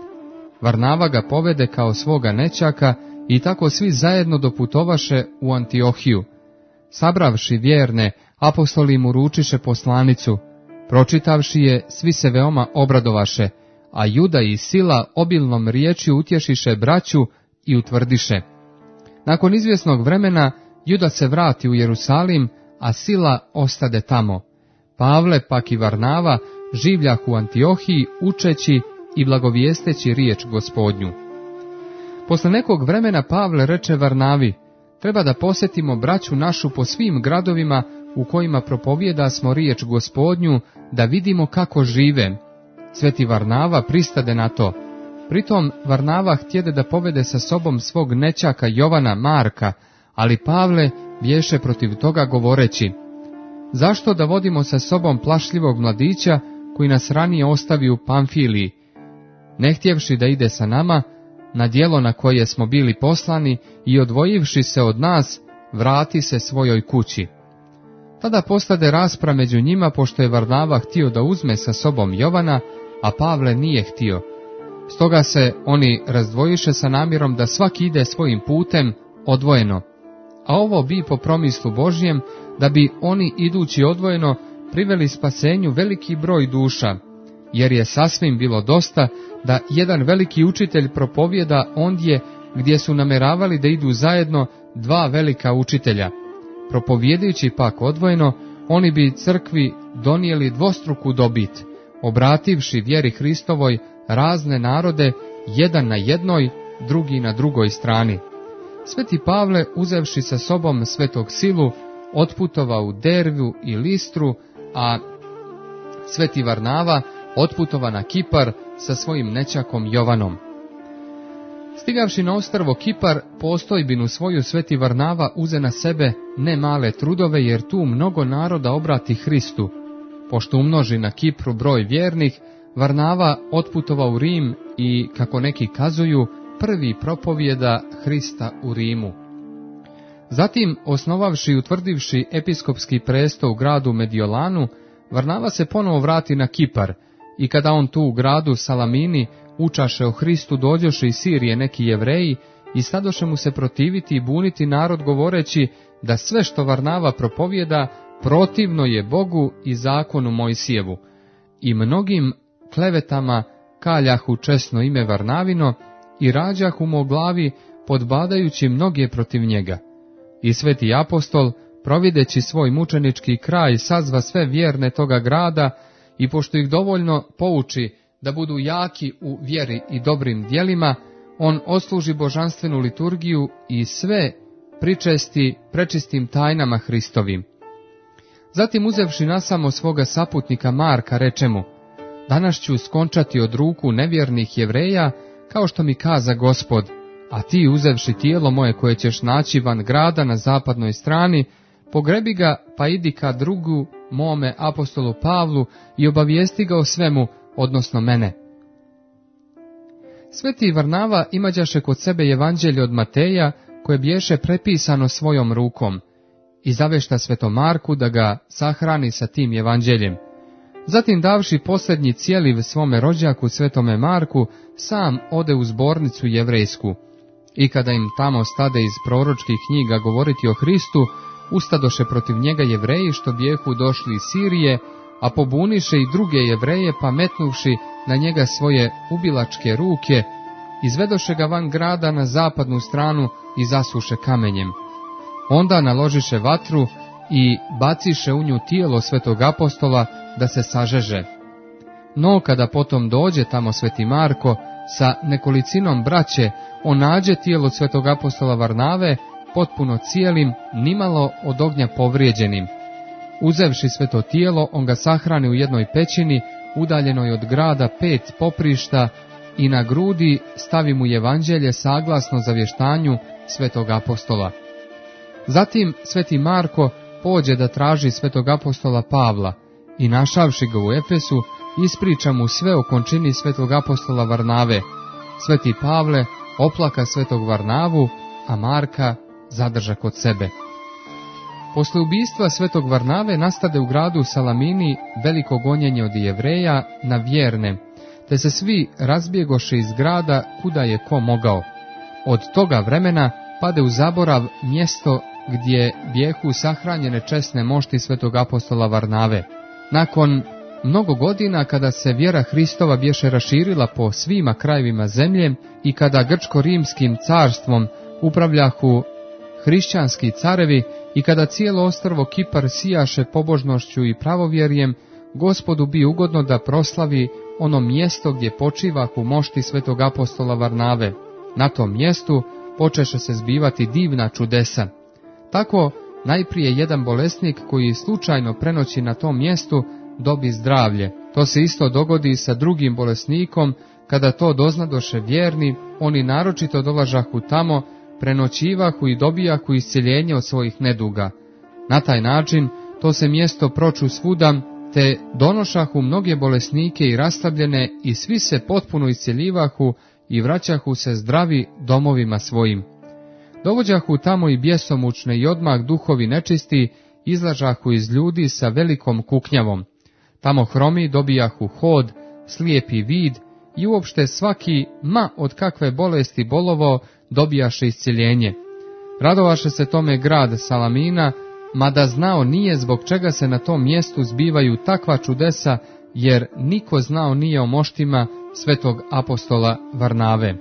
Varnava ga povede kao svoga nećaka i tako svi zajedno doputovaše u Antiohiju. Sabravši vjerne, apostoli mu uručiše poslanicu. Pročitavši je, svi se veoma obradovaše, a Juda i Sila obilnom riječju utješiše braću i utvrdiše. Nakon izvjesnog vremena Juda se vrati u Jerusalim, a Sila ostade tamo. Pavle pak i Varnava življah u Antiohiji, učeći i blagovijesteći riječ Gospodnju. Posle nekog vremena Pavle reče Varnavi: treba da posjetimo braću našu po svim gradovima u kojima propovjeda smo riječ Gospodnju, da vidimo kako žive. Sveti Varnava pristade na to. Pritom Varnava htjede da povede sa sobom svog nećaka Jovana Marka, ali Pavle bješe protiv toga govoreći: zašto da vodimo sa sobom plašljivog mladića koji nas ranije ostavi u Pamfiliji? Ne htjevši da ide sa nama na djelo na koje smo bili poslani i odvojivši se od nas, vrati se svojoj kući. Tada postade rasprava među njima, pošto je Varnava htio da uzme sa sobom Jovana, a Pavle nije htio. Stoga se oni razdvojiše sa namjerom da svaki ide svojim putem odvojeno. A ovo bi po promislu Božjem, da bi oni idući odvojeno priveli spasenju veliki broj duša, jer je sasvim bilo dosta da jedan veliki učitelj propovjeda ondje gdje su nameravali da idu zajedno dva velika učitelja. Propovjedajući pak odvojeno, oni bi crkvi donijeli dvostruku dobit, obrativši vjeri Hristovoj razne narode, jedan na jednoj, drugi na drugoj strani. Sveti Pavle, uzevši sa sobom svetog Silu, otputova u Dervu i Listru, a sveti Varnava otputova na Kipar sa svojim nećakom Jovanom. Stigavši na ostrvo Kipar, postojbinu svoju sveti Varnava uze na sebe ne male trudove, jer tu mnogo naroda obrati Hristu. Pošto umnoži na Kipru broj vjernih, Varnava otputova u Rim i, kako neki kazuju, prvi propovjeda Hrista u Rimu. Zatim, osnovavši i utvrdivši episkopski presto u gradu Mediolanu, Varnava se ponovo vrati na Kipar, i kada on tu u gradu Salamini učaše o Hristu, dođoše iz Sirije neki Jevreji i stadoše mu se protiviti i buniti narod, govoreći da sve što Varnava propovjeda protivno je Bogu i zakonu Mojsijevu. I mnogim klevetama kaljahu česno ime Varnavino i rađahu mu o glavi, podbadajući mnoge protiv njega. I sveti apostol, provideći svoj mučenički kraj, sazva sve vjerne toga grada, i pošto ih dovoljno pouči da budu jaki u vjeri i dobrim djelima, on odsluži božanstvenu liturgiju i sve pričesti prečistim tajnama Hristovim. Zatim, uzevši nasamo svoga saputnika Marka, reče mu: danas ću skončati od ruku nevjernih Jevreja, kao što mi kaza Gospod, a ti, uzevši tijelo moje koje ćeš naći van grada na zapadnoj strani, pogrebi ga, pa idi ka drugu mome apostolu Pavlu i obavijesti ga o svemu, odnosno mene. Sveti Varnava imađaše kod sebe evanđelje od Mateja, koje biješe prepisano svojom rukom, i zavešta svetom Marku da ga sahrani sa tim evanđeljem. Zatim davši posljednji cijeliv svome rođaku svetome Marku, sam ode u zbornicu jevrejsku. I kada im tamo stade iz proročkih knjiga govoriti o Hristu, ustadoše protiv njega Jevreji što bijehu došli iz Sirije, a pobuniše i druge Jevreje, pa metnuvši na njega svoje ubilačke ruke, izvedoše ga van grada na zapadnu stranu i zasuše kamenjem. Onda naložiše vatru i baciše u nju tijelo svetog apostola da se sažeže. No kada potom dođe tamo sveti Marko sa nekolicinom braće, on nađe tijelo svetog apostola Varnave potpuno cijelim, nimalo od ognja povrijeđenim. Uzevši sveto tijelo, on ga sahrani u jednoj pećini, udaljenoj od grada 5 poprišta, i na grudi stavi mu evanđelje saglasno zavještanju svetog apostola. Zatim sveti Marko pođe da traži svetog apostola Pavla i našavši ga u Efesu, ispriča mu sve o končini svetog apostola Varnave. Sveti Pavle oplaka svetog Varnavu, a Marka zadrža kod sebe. Posle ubistva svetog Varnave nastade u gradu Salamini veliko gonjenje od Jevreja na vjerne, te se svi razbjegoše iz grada kuda je ko mogao. Od toga vremena pade u zaborav mjesto gdje bijehu sahranjene česne mošti svetog apostola Varnave. Nakon mnogo godina, kada se vjera Hristova bješe raširila po svima krajevima zemlje i kada grčko-rimskim carstvom upravljahu hrišćanski carevi i kada cijelo ostrvo Kipar sijaše pobožnošću i pravovjerjem, Gospodu bi ugodno da proslavi ono mjesto gdje počivahu mošti svetog apostola Varnave. Na tom mjestu počeše se zbivati divna čudesa. Tako najprije jedan bolesnik koji slučajno prenoći na tom mjestu dobi zdravlje. To se isto dogodi sa drugim bolesnikom, kada to doznadoše vjerni, oni naročito dolažahu tamo, prenoćivahu i dobijahu isceljenje od svojih neduga. Na taj način to se mjesto proču svuda, te donošahu mnoge bolesnike i rastabljene, i svi se potpuno isceljivahu i vraćahu se zdravi domovima svojim. Dovođahu tamo i bjesomučne i odmah duhovi nečisti izlažahu iz ljudi sa velikom kuknjavom. Tamo hromi dobijahu hod, slijepi vid i uopšte svaki od kakve bolesti bolovao dobijaše isceljenje. Radovaše se tome grad Salamina, mada znao nije zbog čega se na tom mjestu zbivaju takva čudesa, jer niko znao nije o moštima svetog apostola Varnave.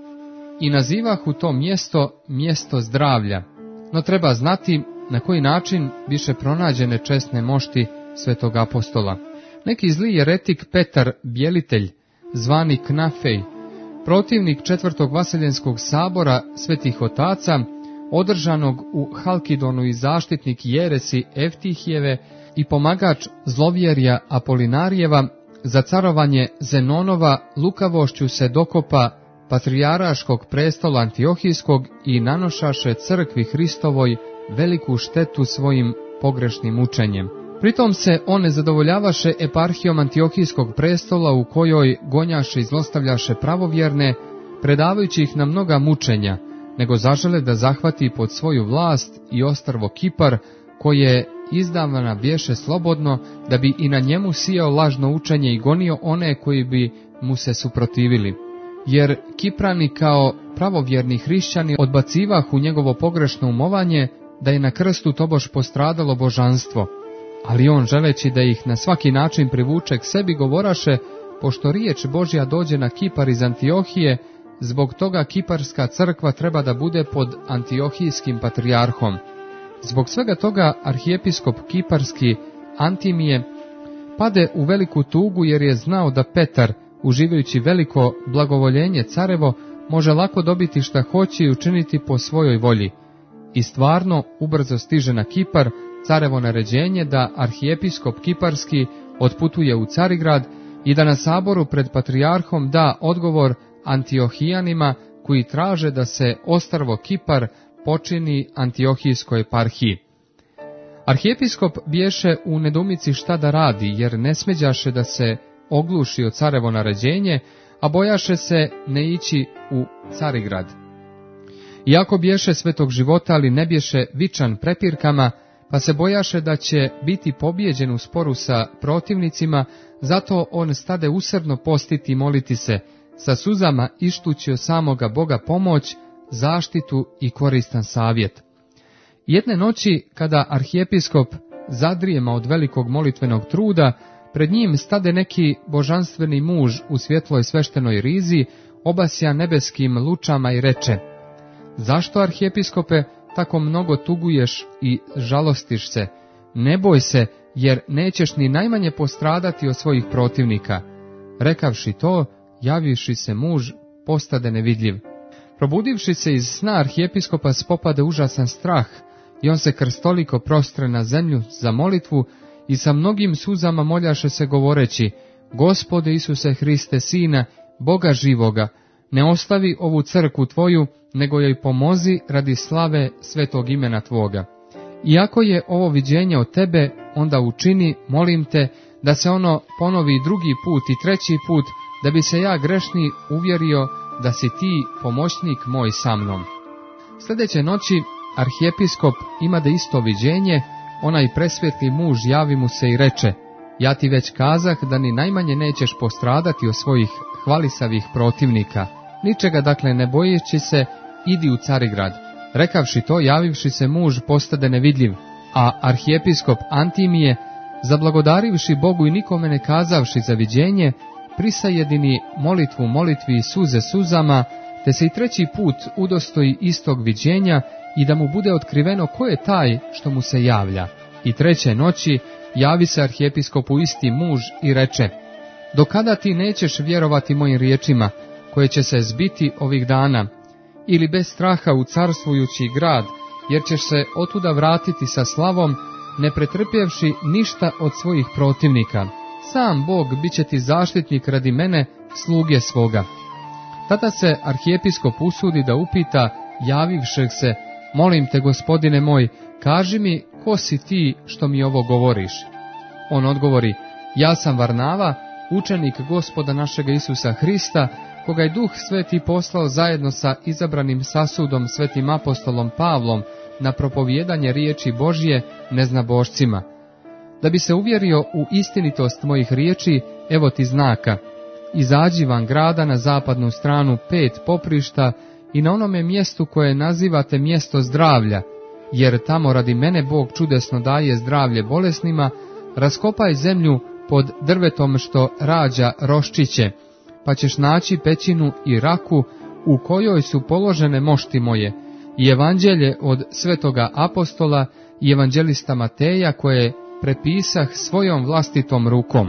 I nazivahu to mjesto zdravlja, no treba znati na koji način biše pronađene česne mošti svetog apostola. Neki zli jeretik Petar Bjelitelj, zvani Knafej, protivnik 4. Vaseljenskog sabora svetih otaca, održanog u Halkidonu i zaštitnik jeresi Eftihijeve i pomagač zlovjerja Apolinarijeva, za carovanje Zenonova lukavošću se dokopa patrijaraškog prestola Antiohijskog i nanošaše crkvi Hristovoj veliku štetu svojim pogrešnim učenjem. Pritom se on ne zadovoljavaše eparhijom Antiohijskog prestola, u kojoj gonjaše i zlostavljaše pravovjerne, predavajući ih na mnoga mučenja, nego zažele da zahvati pod svoju vlast i ostrvo Kipar, koje izdavna bješe slobodno, da bi i na njemu sijao lažno učenje i gonio one koji bi mu se suprotivili. Jer Kiprani kao pravovjerni hrišćani odbacivahu njegovo pogrešno umovanje, da je na krstu tobož postradalo božanstvo, ali on, želeći da ih na svaki način privuče k sebi, govoraše, pošto riječ Božja dođe na Kipar iz Antiohije, zbog toga kiparska crkva treba da bude pod antiohijskim patrijarhom. Zbog svega toga arhijepiskop kiparski Antimije pade u veliku tugu, jer je znao da Petar, uživajući veliko blagovoljenje carevo, može lako dobiti šta hoće i učiniti po svojoj volji. I stvarno ubrzo stiže na Kipar carevo naređenje da arhijepiskop kiparski otputuje u Carigrad i da na saboru pred patrijarhom da odgovor Antiohijanima koji traže da se ostrvo Kipar počini Antiohijskoj eparhiji. Arhijepiskop biješe u nedoumici šta da radi, jer ne smeđaše da se ogluši o carevo naređenje, a bojaše se ne ići u Carigrad. Iako biješe svetog života, ali ne biješe vičan prepirkama, pa se bojaše da će biti pobijeđen u sporu sa protivnicima, zato on stade usrdno postiti i moliti se, sa suzama ištući od samoga Boga pomoć, zaštitu i koristan savjet. Jedne noći, kada arhijepiskop zadrijema od velikog molitvenog truda, pred njim stade neki božanstveni muž u svjetloj sveštenoj rizi, obasja nebeskim lučama i reče: zašto, arhijepiskope, tako mnogo tuguješ i žalostiš se? Ne boj se, jer nećeš ni najmanje postradati od svojih protivnika. Rekavši to, javivši se muž, postade nevidljiv. Probudivši se iz sna, arhijepiskopa spopade užasan strah, i on se krstoliko prostre na zemlju za molitvu i sa mnogim suzama moljaše se govoreći: Gospode Isuse Hriste, Sina Boga živoga, ne ostavi ovu crkvu Tvoju, nego joj pomozi radi slave svetog imena Tvoga. Iako je ovo viđenje od Tebe, onda učini, molim Te, da se ono ponovi drugi put i treći put, da bi se ja grešni uvjerio da si Ti pomoćnik moj sa mnom. Sljedeće noći arhijepiskop ima da isto viđenje, onaj presvetli muž javi mu se i reče: ja ti već kazah da ni najmanje nećeš postradati od svojih hvalisavih protivnika. Ničega dakle ne bojeći se, idi u Carigrad. Rekavši to, javivši se muž postade nevidljiv, a arhijepiskop Antimije, zablagodarivši Bogu i nikome ne kazavši za viđenje, prisajedini molitvu molitvi i suze suzama, te se i treći put udostoji istog viđenja i da mu bude otkriveno ko je taj što mu se javlja. I treće noći javi se arhijepiskopu isti muž i reče: do kada ti nećeš vjerovati mojim riječima, koje će se zbiti ovih dana, ili bez straha u carstvujući grad, jer ćeš se otuda vratiti sa slavom, ne pretrpjevši ništa od svojih protivnika. Sam Bog bit će ti zaštitnik radi mene, sluge svoga. Tada se arhijepiskop usudi da upita javivšeg se: molim te, gospodine moj, kaži mi ko si ti što mi ovo govoriš? On odgovori: ja sam Varnava, učenik Gospoda našega Isusa Hrista, koga je Duh Sveti poslao zajedno sa izabranim sasudom svetim apostolom Pavlom na propovijedanje riječi Božje neznabošcima. Da bi se uvjerio u istinitost mojih riječi, evo ti znaka: izađi van grada na zapadnu stranu 5 poprišta i na onome mjestu koje nazivate mjesto zdravlja, jer tamo radi mene Bog čudesno daje zdravlje bolesnima, raskopaj zemlju pod drvetom što rađa roščiće, pa ćeš naći pećinu i raku u kojoj su položene mošti moje, i evanđelje od svetoga apostola i evanđelista Mateja koje prepisah svojom vlastitom rukom.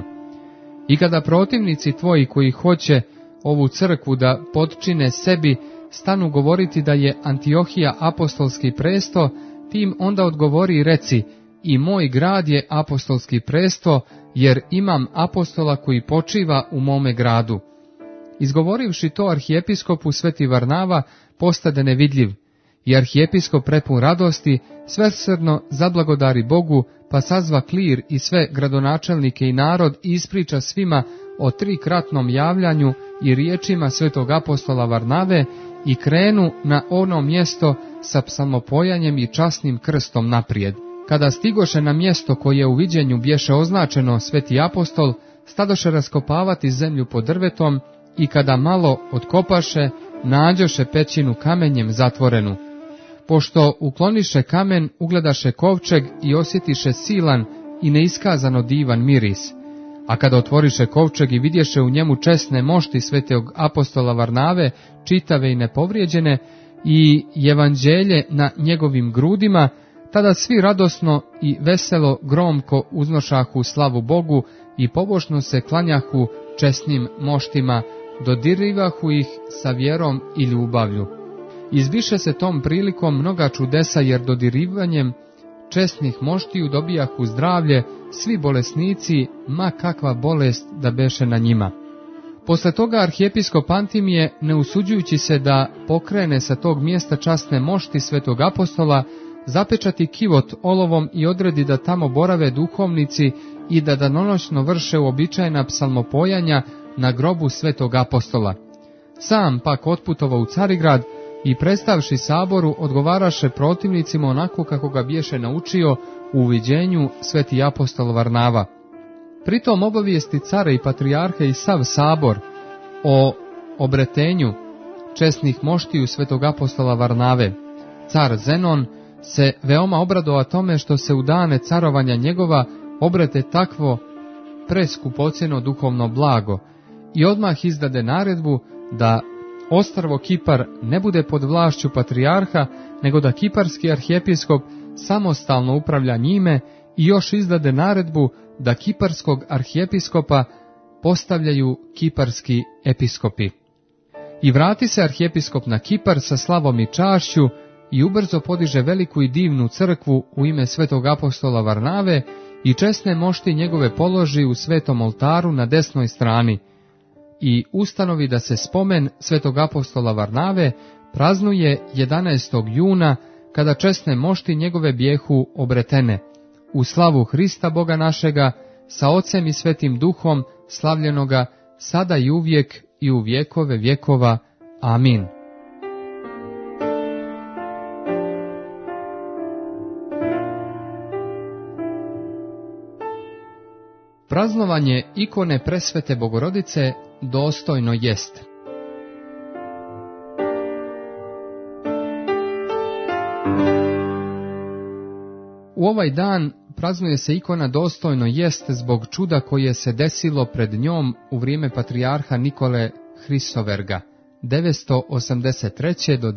I kada protivnici tvoji koji hoće ovu crkvu da potčine sebi stanu govoriti da je Antiohija apostolski presto, tim onda odgovori i reci: i moj grad je apostolski presto, jer imam apostola koji počiva u mome gradu. Izgovorivši to arhijepiskopu sveti Varnava postade nevidljiv, i arhijepiskop prepun radosti svesrdno zablagodari Bogu, pa sazva klir i sve gradonačelnike i narod i ispriča svima o 3-kratnom javljanju i riječima svetog apostola Varnave i krenu na ono mjesto sa psalmopojanjem i časnim krstom naprijed. Kada stigoše na mjesto koje u viđenju bješe označeno sveti apostol, stadoše raskopavati zemlju pod drvetom i kada malo otkopaše, nađoše pećinu kamenjem zatvorenu. Pošto ukloniše kamen, ugledaše kovčeg i osjetiše silan i neiskazano divan miris. A kada otvoriše kovčeg i vidješe u njemu česne mošti svetog apostola Varnave, čitave i nepovrijeđene, i evanđelje na njegovim grudima, tada svi radosno i veselo gromko uznošahu slavu Bogu i pobožno se klanjahu česnim moštima, dodirivahu ih sa vjerom i ljubavlju. Izbiše se tom prilikom mnoga čudesa, jer dodirivanjem česnih moštiju dobijahu zdravlje svi bolesnici, ma kakva bolest da beše na njima. Posle toga arhijepiskop Antimije, ne usuđujući se da pokrene sa tog mjesta časne mošti svetog apostola, zapečati kivot olovom i odredi da tamo borave duhovnici i da danonoćno vrše uobičajena psalmopojanja na grobu svetog apostola. Sam pak otputovao u Carigrad, i predstavši saboru odgovaraše protivnicima onako kako ga biješe naučio u uviđenju sveti apostol Varnava. Pritom obavijesti cara i patrijarha i sav sabor o obretenju česnih moštiju svetog apostola Varnave. Car Zenon se veoma obradova tome što se u dane carovanja njegova obrete takvo preskupocjeno duhovno blago i odmah izdade naredbu da ostrvo Kipar ne bude pod vlašću patrijarha, nego da kiparski arhijepiskop samostalno upravlja njime i još izdade naredbu da kiparskog arhijepiskopa postavljaju kiparski episkopi. I vrati se arhijepiskop na Kipar sa slavom i čašću i ubrzo podiže veliku i divnu crkvu u ime svetog apostola Varnave i česne mošti njegove položi u svetom oltaru na desnoj strani i ustanovi da se spomen svetog apostola Varnave praznuje 11. juna kada česne mošti njegove bijehu obretene, u slavu Hrista Boga našega, sa Ocem i Svetim Duhom, slavljenoga sada i uvijek i u vjekove vjekova. Amin. Praznovanje ikone presvete Bogorodice dostojno jest. U ovaj dan praznuje se ikona dostojno jest zbog čuda koje se desilo pred njom u vrijeme patrijarha Nikole Hrisoverga, 983. do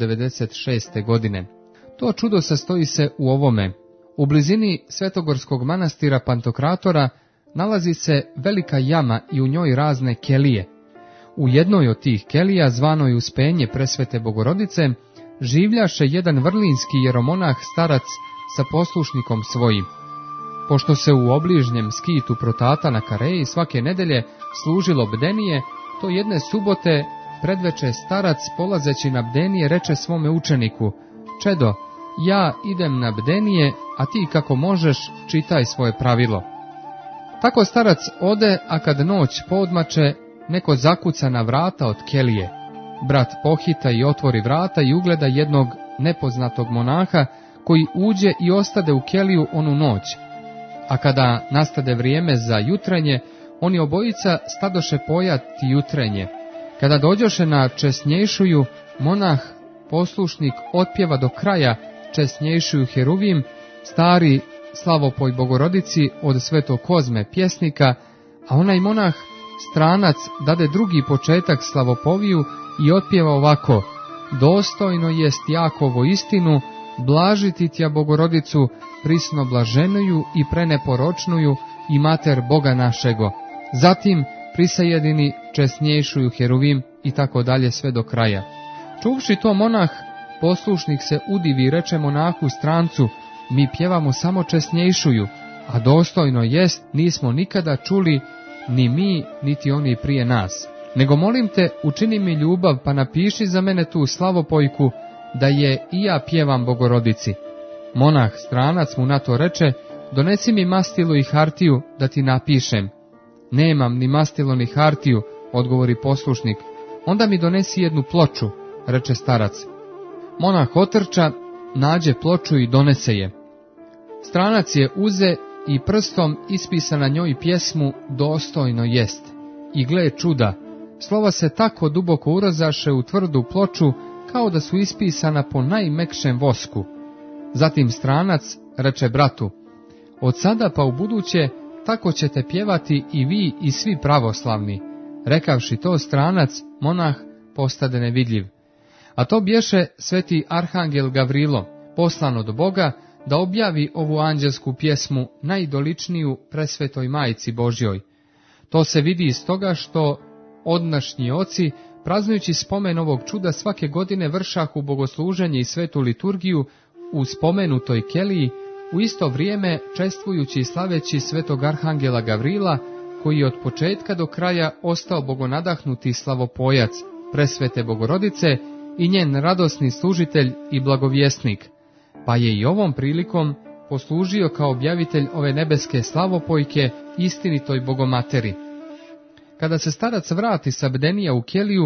996. godine. To čudo sastoji se u ovome. U blizini Svetogorskog manastira Pantokratora nalazi se velika jama i u njoj razne kelije. U jednoj od tih kelija, zvanoj Uspenje presvete Bogorodice, življaše jedan vrlinski jeromonah starac sa poslušnikom svojim. Pošto se u obližnjem skitu Protata na Kareji svake nedelje služilo bdenije, to jedne subote predveče starac polazeći na bdenije reče svome učeniku: Čedo, ja idem na bdenije, a ti kako možeš čitaj svoje pravilo. Tako starac ode, a kad noć poodmače, neko zakuca na vrata od kelije. Brat pohita i otvori vrata i ugleda jednog nepoznatog monaha, koji uđe i ostade u keliju onu noć. A kada nastade vrijeme za jutrenje, oni obojica stadoše pojati jutrenje. Kada dođoše na česnjejšuju, monah, poslušnik, otpjeva do kraja česnjejšuju Heruvim, stari slavopoj Bogorodici od svetog Kozme pjesnika, a onaj monah, stranac, dade drugi početak slavopoviju i otpjeva ovako: Dostojno jest Jakovo istinu, blažiti tja Bogorodicu, prisno blaženuju i preneporočnuju i mater Boga našego. Zatim prisajedini česnjejšuju Heruvim i tako dalje sve do kraja. Čuvši to monah, poslušnik se udivi i reče monahu strancu: Mi pjevamo samo česnjejšuju, a dostojno jest nismo nikada čuli ni mi, niti oni prije nas. Nego molim te, učini mi ljubav, pa napiši za mene tu slavopojku, da je i ja pjevam Bogorodici. Monah stranac mu na to reče: Donesi mi mastilo i hartiju da ti napišem. Nemam ni mastilo ni hartiju, odgovori poslušnik. Onda mi donesi jednu ploču, reče starac. Monah otrča, nađe ploču i donese je. Stranac je uze i prstom ispisa na njoj pjesmu Dostojno jest. I gle čuda, slova se tako duboko urazaše u tvrdu ploču, kao da su ispisana po najmekšem vosku. Zatim stranac reče bratu: Od sada pa u buduće tako ćete pjevati i vi i svi pravoslavni. Rekavši to, stranac, monah, postade nevidljiv. A to bješe sveti arhangel Gavrilo, poslan od Boga, da objavi ovu anđelsku pjesmu najdoličniju presvetoj Majci Božjoj. To se vidi iz toga što odnašnji oci, praznujući spomen ovog čuda, svake godine vršahu bogosluženje i svetu liturgiju u spomenutoj keliji, u isto vrijeme čestvujući i slaveći svetog arhangela Gavrila, koji je od početka do kraja ostao bogonadahnuti slavopojac presvete Bogorodice i njen radosni služitelj i blagovjesnik, pa je i ovom prilikom poslužio kao objavitelj ove nebeske slavopojke istinitoj Bogomateri. Kada se starac vrati sa bdenija u keliju,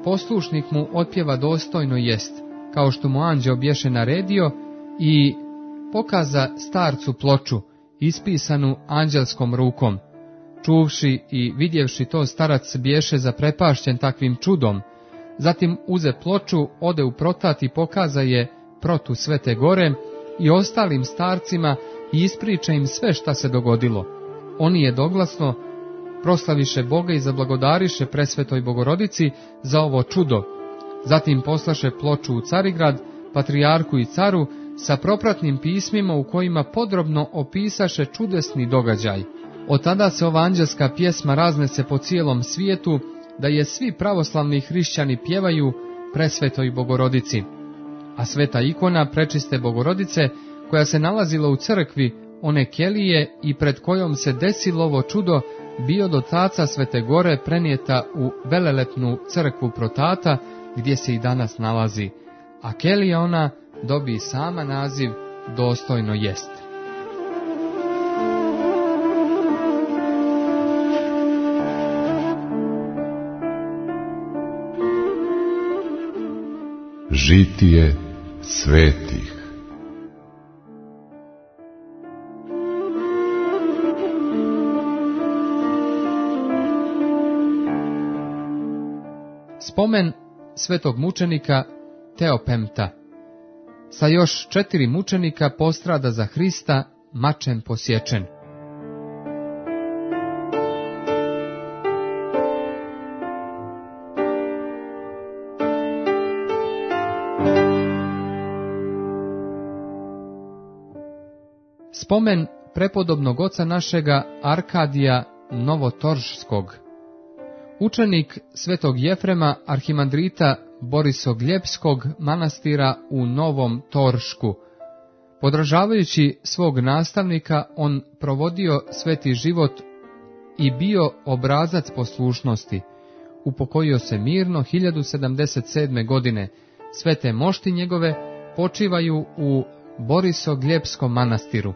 poslušnik mu otpjeva dostojno jest, kao što mu anđeo bješe naredio, i pokaza starcu ploču, ispisanu anđelskom rukom. Čuvši i vidjevši to, starac bješe zaprepašćen takvim čudom. Zatim uze ploču, ode u protat i pokaza je protu Svete Gore i ostalim starcima i ispriča im sve šta se dogodilo. Oni je doglasno proslaviše Boga i zablagodariše presvetoj Bogorodici za ovo čudo. Zatim poslaše ploču u Carigrad, patrijarku i caru, sa propratnim pismima u kojima podrobno opisaše čudesni događaj. Od tada se ova anđelska pjesma raznese po cijelom svijetu, da je svi pravoslavni hrišćani pjevaju presvetoj Bogorodici. A sveta ikona prečiste Bogorodice, koja se nalazila u crkvi one kelije i pred kojom se desilo ovo čudo, bio do taca Svete Gore prenijeta u velelepnu crkvu Protata, gdje se i danas nalazi, a kelija ona dobi sama naziv dostojno jest. Žitije svetih. Spomen svetog mučenika Teopemta. Sa još 4 mučenika postrada za Hrista, mačem posječen. Spomen prepodobnog oca našega Arkadija Novotorškog. Učenik svetog Jefrema, arhimandrita Borisogljepskog manastira u Novom Toršku. Podržavajući svog nastavnika, on provodio sveti život i bio obrazac poslušnosti. Upokojio se mirno 1077. godine. Svete mošti njegove počivaju u Borisogljepskom manastiru.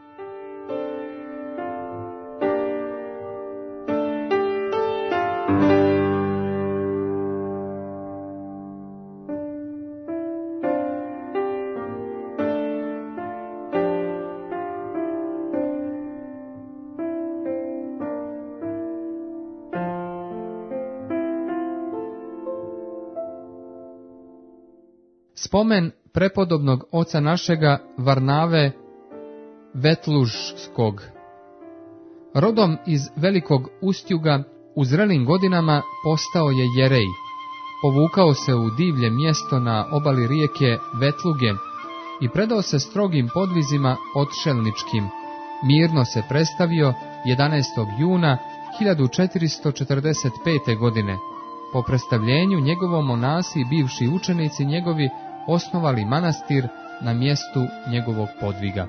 Spomen prepodobnog oca našega Varnave Vetluškog. Rodom iz Velikog Ustjuga, u zrelim godinama postao je jerej. Povukao se u divlje mjesto na obali rijeke Vetluge i predao se strogim podvizima odšelničkim. Mirno se predstavio 11. juna 1445. godine. Po predstavljenju njegovom monasi i bivši učenici njegovi osnovali manastir na mjestu njegovog podviga.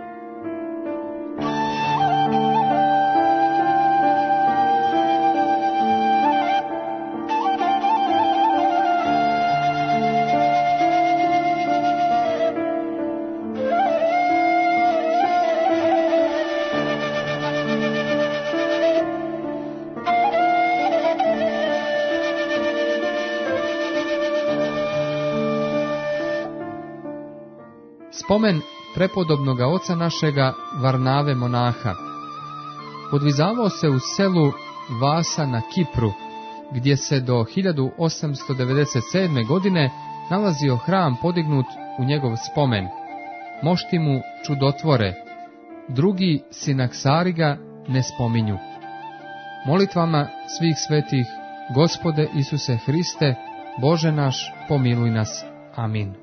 Spomen prepodobnoga oca našega Varnave monaha. Podvizavao se u selu Vasa na Kipru, gdje se do 1897. godine nalazio hram podignut u njegov spomen. Mošti mu čudotvore, drugi sinaksari ga ne spominju. Molitvama svih svetih, Gospode Isuse Hriste, Bože naš, pomiluj nas. Amin.